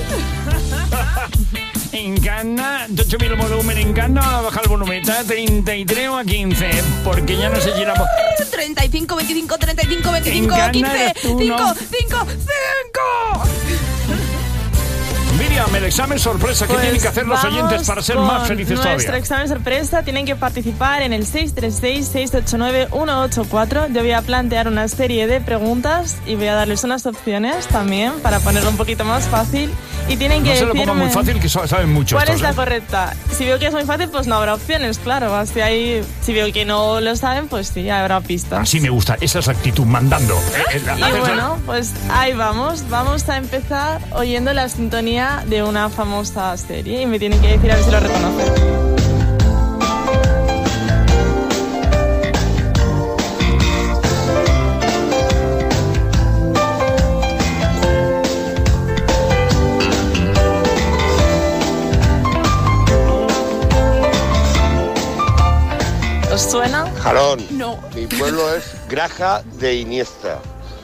Encana, 8.000 el volumen, Encana, baja el volumen, está 33 o a 15, porque ya no sé si la... 35, 25, 35, 25, Encana, 15, 5, 5, 5. Miriam, el examen sorpresa. ¿Qué tienen que hacer los oyentes para ser más felices todavía? Nuestro examen sorpresa tienen que participar en el 636-689-184. Yo voy a plantear una serie de preguntas y voy a darles unas opciones también para ponerlo un poquito más fácil. Y tienen que decirme... No se lo ponga muy fácil, que saben mucho. ¿Cuál es la correcta? Si veo que es muy fácil, pues no habrá opciones, claro. Así ahí, si veo que no lo saben, pues sí, ya habrá pistas. Así me gusta, esa es actitud, mandando. Y bueno, pues ahí vamos. Vamos a empezar oyendo la sintonía de una famosa serie y me tienen que decir a ver si lo reconocen. ¿Os suena? Jalón. No. Mi pueblo es Graja de Iniesta.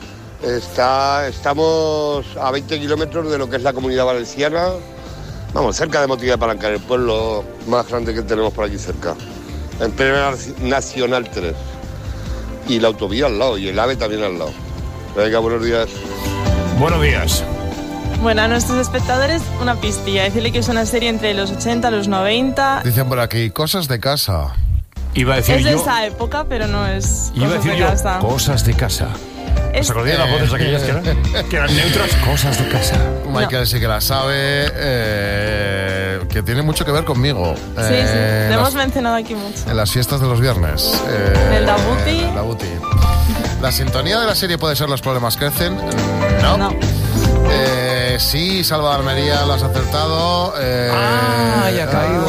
Estamos a 20 kilómetros de lo que es la Comunidad Valenciana. Vamos, cerca de Montilla de Palanca, el pueblo más grande que tenemos por aquí cerca. En plena Nacional 3. Y la autovía al lado, y el AVE también al lado. Venga, buenos días. Buenos días. Bueno, a nuestros espectadores una pistilla. Decirle que es una serie entre los 80 y los 90. Dicen por aquí, cosas de casa. Iba a decir es de yo, esa época, pero no es iba a decir de yo, casa. Cosas de casa. ¿Os acordáis de las voces aquellas que eran neutras? Cosas de casa. Michael sí que la sabe, que tiene mucho que ver conmigo. Sí, lo hemos mencionado aquí mucho. En las fiestas de los viernes. El Dabuti. ¿La sintonía de la serie puede ser Los problemas crecen? No. Sí, Salva de Almería, lo has acertado. Ya caído.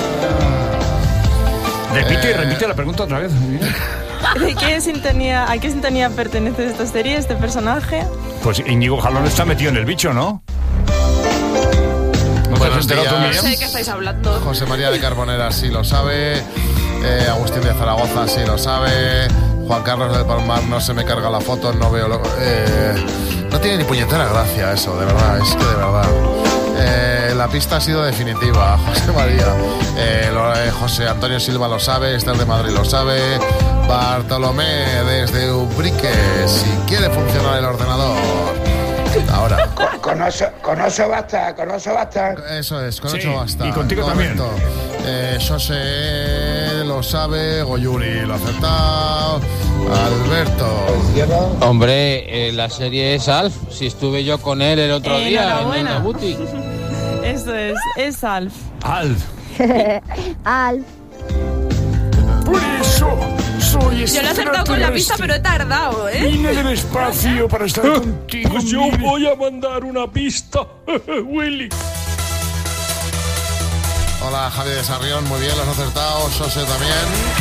Repite la pregunta otra vez. ¿De qué sintonía, a qué sintonía pertenece esta serie, este personaje? Pues Íñigo Jalón está metido en el bicho, ¿no? ¿No te has enterado tú, Miriam? No sé de qué estáis hablando. José María de Carbonera sí lo sabe. Agustín de Zaragoza sí lo sabe. Juan Carlos del Palmar, no se me carga la foto, no veo lo... no tiene ni puñetera gracia eso, de verdad, es que de verdad. La pista ha sido definitiva, José María. José Antonio Silva lo sabe, Esther de Madrid lo sabe, Bartolomé desde Ubrique, si quiere funcionar el ordenador. Ahora. Con eso basta. Eso es, con sí, eso basta. Y contigo correcto. también. José lo sabe, Goyuri lo ha acertado, Alberto. Hombre, la serie es Alf. Si estuve yo con él el otro día en el Dabuti. Eso es Alf. Alf. Alf. Por eso soy Yo lo he acertado con la pista, pero he tardado, ¿eh? Vine del espacio para estar contigo. Pues yo voy a mandar una pista, Willy. Hola, Javier de Sarrión, muy bien, lo has acertado. José también.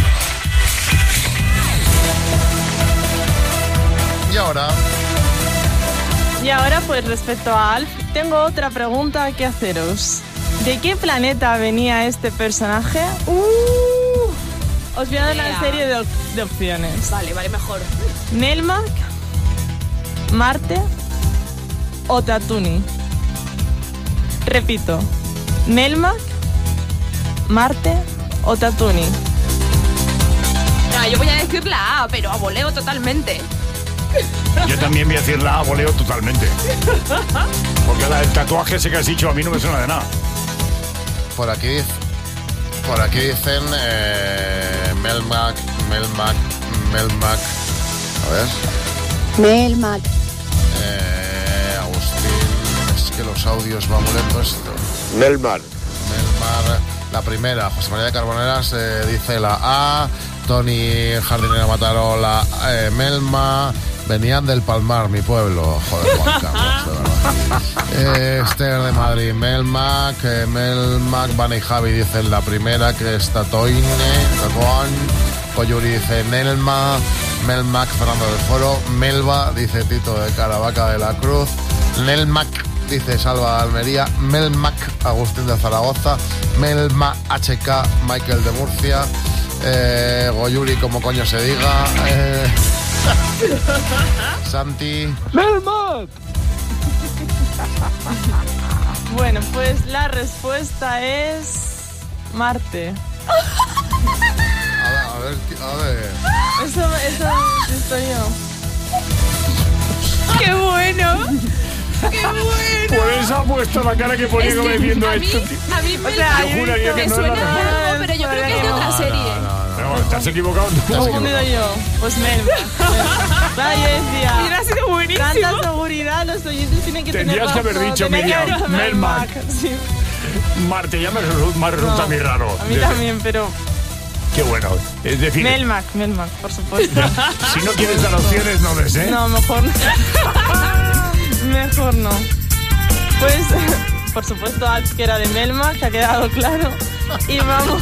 Y ahora, pues respecto a Alf, tengo otra pregunta que haceros. ¿De qué planeta venía este personaje? Os voy a dar una serie de opciones. Vale, mejor. Melmac, Marte o Tatooine. Repito, Melmac, Marte o Tatooine. No, yo voy a decir la A, pero a voleo totalmente. Yo también voy a decir la A, voleo totalmente. Porque el tatuaje ese que has dicho a mí no me suena de nada. Por aquí dicen Melmac. A ver. Melmac. Agustín, es que los audios van muy lento esto. Melmar, la primera. José María de Carboneras dice la A. Tony Jardinero Mataró la Melma. Venían del Palmar, mi pueblo. Joder, Juan Carlos, de verdad. Esther de Madrid, Melmac. Vane y Javi dicen la primera, que es Tatooine. Coyuri dice Nelma. Melmac, Fernando del Foro. Melba, dice Tito de Caravaca de la Cruz. Nelmac, dice Salva de Almería. Melmac, Agustín de Zaragoza. Melma HK, Michael de Murcia. Goyuri, como coño se diga. Santi. ¡Melmac! Bueno, pues la respuesta es Marte. A ver. Eso estoy yo. ¡Qué bueno! Por eso ha puesto la cara que ponía como diciendo esto, tío. A mí O sea, Yo juraría que no es la respuesta. no, pero yo creo que es de otra serie. No, estás equivocado. ¿Qué he confundido yo? Pues Melmac. Claro, yo decía. Hubiera sido buenísimo. Tanta seguridad, los oyentes tienen que tener Tendrías que haber razón, dicho, tenía que haber Miriam, dicho Melmac. Sí. Marte, ya me resulta muy raro. A mí también, pero Qué bueno. Es decir, Melmac, por supuesto. si no quieres dar opciones, no des, ¿eh? No, mejor no. Mejor no. Pues, por supuesto, Alf, que era de Melmac, que ha quedado claro. Y vamos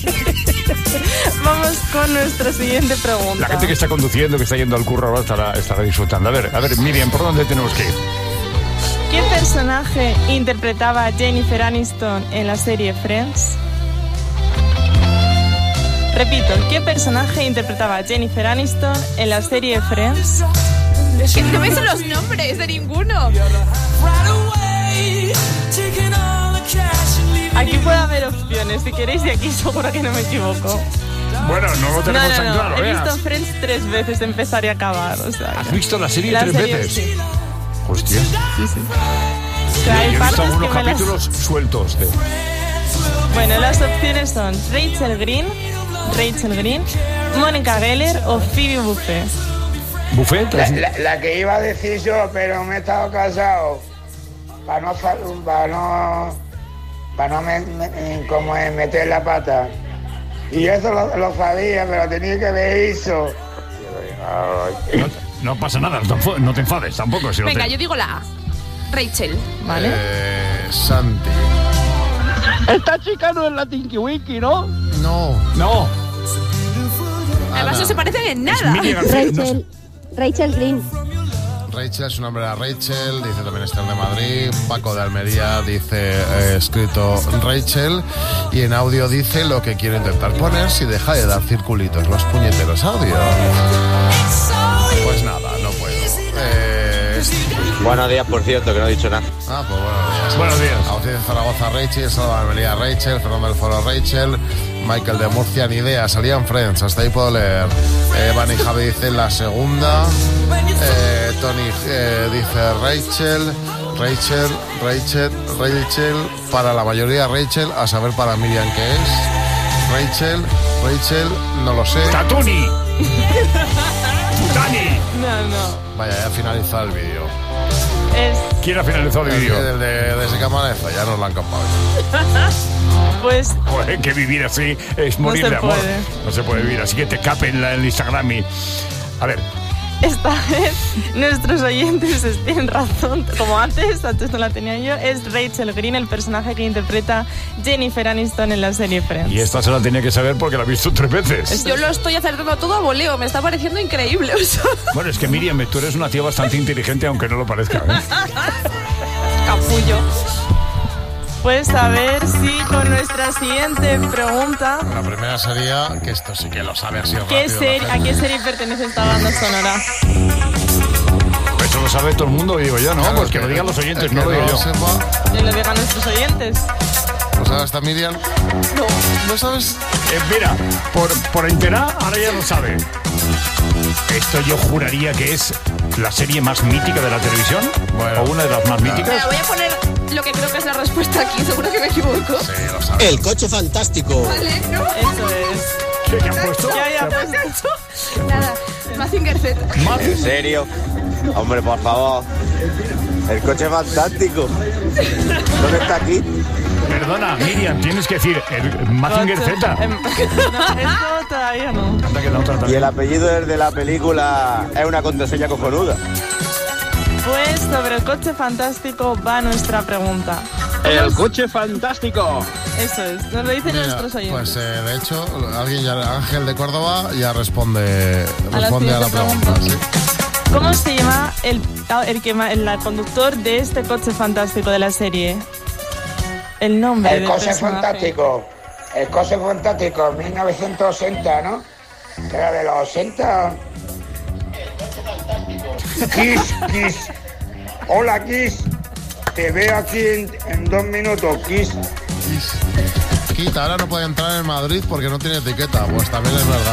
con nuestra siguiente pregunta. La gente que está conduciendo, que está yendo al curro ahora estará disfrutando. A ver, Miriam, ¿por dónde tenemos que ir? ¿Qué personaje interpretaba a Jennifer Aniston en la serie Friends? Repito, ¿qué personaje interpretaba a Jennifer Aniston en la serie Friends? Es que no me sé los nombres de ninguno. Aquí puede haber opciones, si queréis, y aquí seguro que no me equivoco. Bueno, no lo tenemos tan claro, He veas. visto Friends 3 veces empezar y acabar. O sea, ¿Has visto la serie 3 veces? Sí. Hostia. O sea, hay Yo he partes visto algunos que me las- capítulos sueltos. Bueno, las opciones son Rachel Green, Mónica Geller o Phoebe Buffay. ¿Buffet? La que iba a decir yo, pero me he estado casado. Para no meter la pata. Y eso lo sabía, pero tenía que ver eso. No pasa nada, no te enfades tampoco. Si Venga, no te... yo digo la A. Rachel. ¿Vale? Santi. Esta chica no es la Tinky Winky, ¿no? No. Además no se parecen en nada. Rachel Green. Rachel, su nombre era Rachel, dice también Esther de Madrid. Paco de Almería dice escrito Rachel. Y en audio dice lo que quiero intentar poner si deja de dar circulitos los puñeteros audio. Pues nada, no puedo. Buenos días, por cierto, que no he dicho nada. Ah, pues buenos días. Buenos días. Agustín de Zaragoza, Rachel. Salva de Almería, Rachel. Fernando del Foro, Rachel. Michael de Murcia, ni idea. Salían Friends, hasta ahí puedo leer. Van y Javi dice la segunda. Tony dice Rachel. Para la mayoría Rachel, a saber para Miriam qué es. Rachel, no lo sé. ¡Tatuni! ¡Tutani! No. Vaya, ya ha finalizado el vídeo. ¿Quién ha finalizado el vídeo? Desde que amanece, ya nos lo han capado. Pues Joder, que vivir así es morir No se de amor. puede. No se puede vivir, así que te capen el Instagram y... A ver, esta vez nuestros oyentes tienen razón. Como antes no la tenía yo. Es Rachel Green, el personaje que interpreta Jennifer Aniston en la serie Friends. y esta se la tenía que saber porque la he visto 3 veces. Yo lo estoy acertando todo a voleo. Me está pareciendo increíble. O sea. Bueno, es que Miriam, tú eres una tía bastante inteligente, aunque no lo parezca, ¿eh? Capullo. Pues a ver si con nuestra siguiente pregunta. La primera sería, que esto sí que lo sabe así ¿A rápido. qué serie pertenece esta banda sonora? Eso lo sabe todo el mundo, digo yo, ¿no? Claro, Pues que lo digan los oyentes, no lo digo yo. Que lo digan nuestros oyentes. ¿Lo sabe hasta Miriam? ¿No sabes? Mira, por enterar, ahora ya lo sabe. Esto yo juraría que es la serie más mítica de la televisión. O una de las más míticas. Mira, voy a poner lo que creo que es la respuesta aquí. Seguro que me equivoco. Sí, lo sabe. El coche fantástico. Vale, ¿no? Eso es. ¿Qué han puesto? Nada, Mazinger Z. ¿En serio? Hombre, por favor. El coche fantástico. ¿Dónde está aquí? Perdona, Miriam, tienes que decir el Mazinger Z. No, esto todavía no. Anda que la otra Y también. el apellido de la película es una contraseña cojonuda. Pues sobre el coche fantástico va nuestra pregunta. El coche fantástico. Eso es, nos lo dicen Mira, nuestros oyentes. pues de hecho, Ángel de Córdoba ya responde A la a la siguiente pregunta. pregunta. ¿Sí? ¿Cómo se llama el conductor de este coche fantástico de la serie? El nombre El del coche personaje. fantástico. El coche fantástico, 1980, ¿no? Que era de los 80. Kiss. Hola, Kiss. Te veo aquí en 2 minutos, Kiss. Kit ahora no puede entrar en Madrid porque no tiene etiqueta. Pues también es verdad.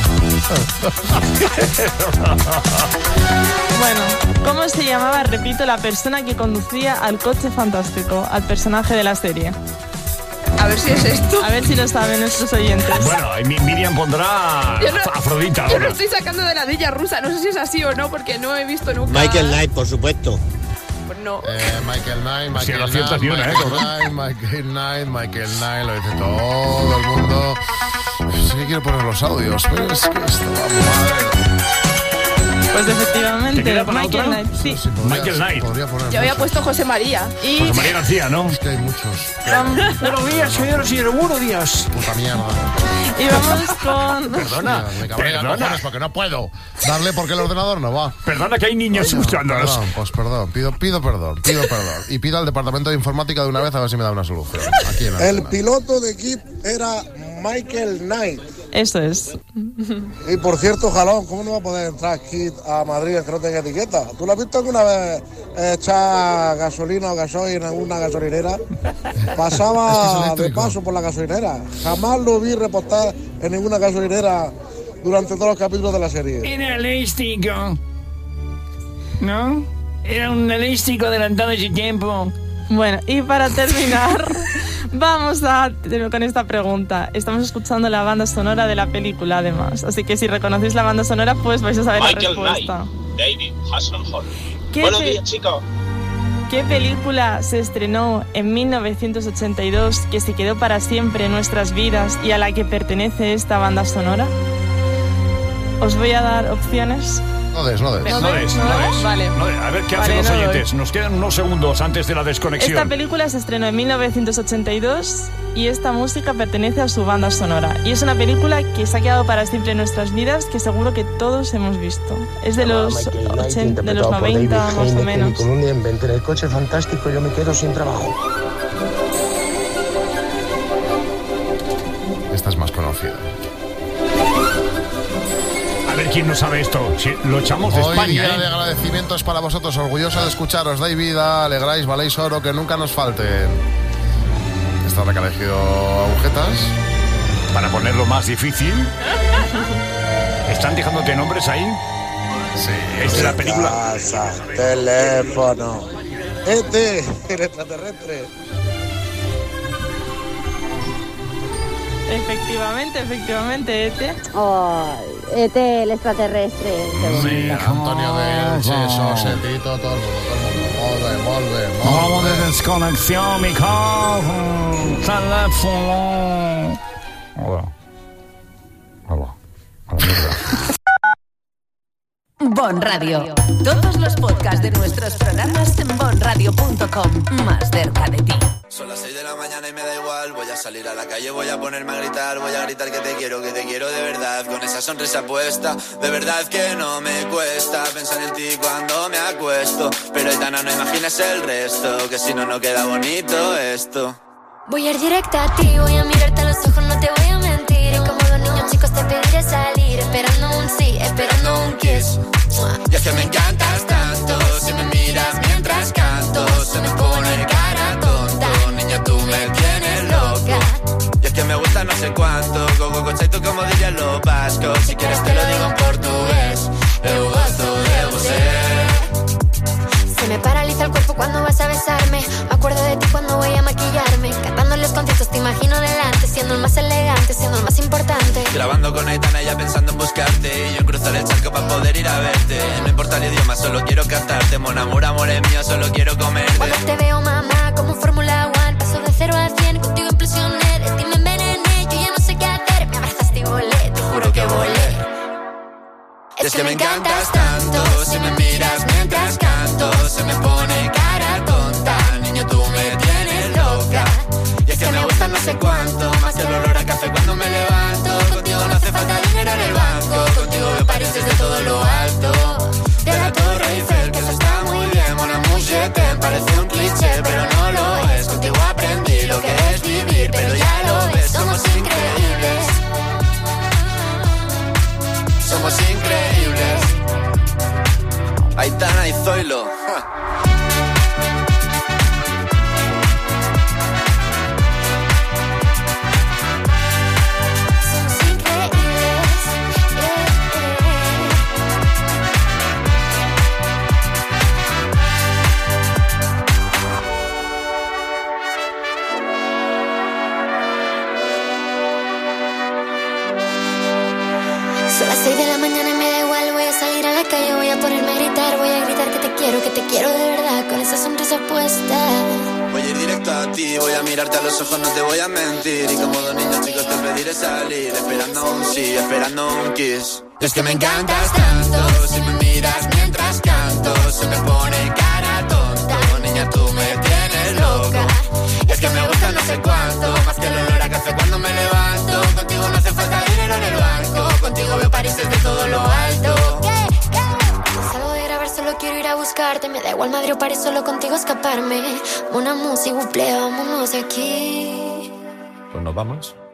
Bueno, ¿cómo se llamaba, repito, la persona que conducía al coche fantástico, al personaje de la serie? A ver si es esto. A ver si lo saben nuestros oyentes. Bueno, Miriam pondrá Afrodita. Yo lo estoy sacando de la Dilla Rusa, no sé si es así o no, porque no he visto nunca. Michael Knight, por supuesto. Pues no. Michael Knight, Si no aciertas ni una, Michael Knight, lo dice todo el mundo. Sí que quiero poner los audios, pero es que esto va mal. Pues efectivamente, Michael Knight, sí. Michael Knight. Yo había puesto José María. Y... José María García, ¿no? Es que hay muchos. Buenos días, señoras y buenos días. Puta mierda. Y vamos con... Perdona, me cabré cojones porque no puedo darle porque el ordenador no va. Perdona que hay niños escuchándonos. Perdón, pido perdón. Y pido al departamento de informática de una vez a ver si me da una solución. Aquí en El piloto de Kit era Michael Knight. Eso es. Y por cierto, Jalón, ¿cómo no va a poder entrar Kit a Madrid que no tenga etiqueta? ¿Tú lo has visto alguna vez echar gasolina o gasoil en alguna gasolinera? Pasaba de paso por la gasolinera. Jamás lo vi repostar en ninguna gasolinera durante todos los capítulos de la serie. Era eléctrico, ¿no? Era un eléctrico adelantado de su tiempo. Bueno, y para terminar, vamos con esta pregunta. Estamos escuchando la banda sonora de la película, además. Así que si reconocéis la banda sonora, pues vais a saber la respuesta. David Hasselhoff. ¿Qué Buenos días, chicos. ¿Qué película se estrenó en 1982 que se quedó para siempre en nuestras vidas y a la que pertenece esta banda sonora? Os voy a dar opciones. No des. Vale. A ver qué hacen los oyentes. Nos quedan unos segundos antes de la desconexión. Esta película se estrenó en 1982 y esta música pertenece a su banda sonora. Y es una película que se ha quedado para siempre en nuestras vidas, que seguro que todos hemos visto. Es de los 80, de los 90 más o menos. Como un día inventé el coche fantástico, yo me quedo sin trabajo. Esta es más conocida. A ver quién no sabe esto. Si lo echamos de España. Hoy día de agradecimientos para vosotros. Orgulloso de escucharos. Dais vida, alegráis, valéis oro, que nunca nos falten. Esta hora que ha elegido agujetas. Para ponerlo más difícil. ¿Están dejándote nombres ahí? Sí. Es de la película. Casa, teléfono. El extraterrestre. Efectivamente, ET. Oh, ET, el extraterrestre. Sí, Antonio del Cheso, Setito, todo el mundo. Volve. Vamos de desconexión, mi teléfono. Hola. Bon Radio. Todos los podcasts de nuestros programas en bonradio.com. Más cerca de ti. Son las 6 de la mañana y me da igual. Voy a salir a la calle, voy a ponerme a gritar. Voy a gritar que te quiero de verdad. Con esa sonrisa puesta, de verdad que no me cuesta pensar en ti cuando me acuesto. Pero Aitana, no imagines el resto, que si no, no queda bonito esto. Voy a ir directa a ti, voy a mirarte a los ojos, no te voy a mentir. Y como los niños chicos te pediré salir, esperando un sí, esperando un kiss. Y es que me encantas tanto, si me miras mientras canto, se me pone cara tonta. Niña, tú me tienes loca. Y es que me gusta no sé cuánto, go chaito como dirían los vascos. Si quieres te lo digo en portugués, eu gosto de você. Se me paraliza el cuerpo cuando vas a besarme. Me acuerdo de ti cuando voy a maquillarme. Cantando en los conciertos te imagino delante, siendo el más elegante, siendo el más importante. Grabando con Aitana, ella pensando en buscarte, y yo en cruzar el charco para poder ir a verte. No importa el idioma, solo quiero cantarte. Mon amour, amor es mío, solo quiero comerte. Cuando te veo, mamá, como un Fórmula 1, paso de 0 a 100, contigo implosioné. De ti me envenené, yo ya no sé qué hacer. Me abrazaste y volé, te juro que volé. Es que me encantas tanto, si me miras mientras canto, se me pone cara tonta. Niño, tú me tienes loca. Y es que me gusta no sé cuánto, más que el olor a café cuando me levanto. Contigo no hace falta dinero en el banco, contigo veo París desde todo lo alto. De la Torre Eiffel, que eso está muy bien. Mon amour, je t'aime, parece un cliché, pero no lo es. Contigo aprendí lo que es vivir, pero ya lo ves, somos increíbles. Somos increíbles. Aitana y Zoilo. boca yo voy a ponerme a gritar. Voy a gritar que te quiero de verdad, con esa sonrisa puesta. Voy a ir directo a ti, voy a mirarte a los ojos, no te voy a mentir. Y como dos niños chicos te pediré salir, esperando un sí, esperando un kiss. Es que me encantas tanto, si me miras mientras canto, se me pone cara tonta. Niña, tú me tienes loca. Es que me gusta no sé cuánto, más que el olor a café cuando me levanto. Contigo no hace falta dinero en el banco, contigo veo París desde todo lo alto. Salgo de grabar, solo quiero ir a buscarte. Me da igual Madrid o París, solo contigo escaparme. Una música, vámonos de aquí. Pues nos vamos.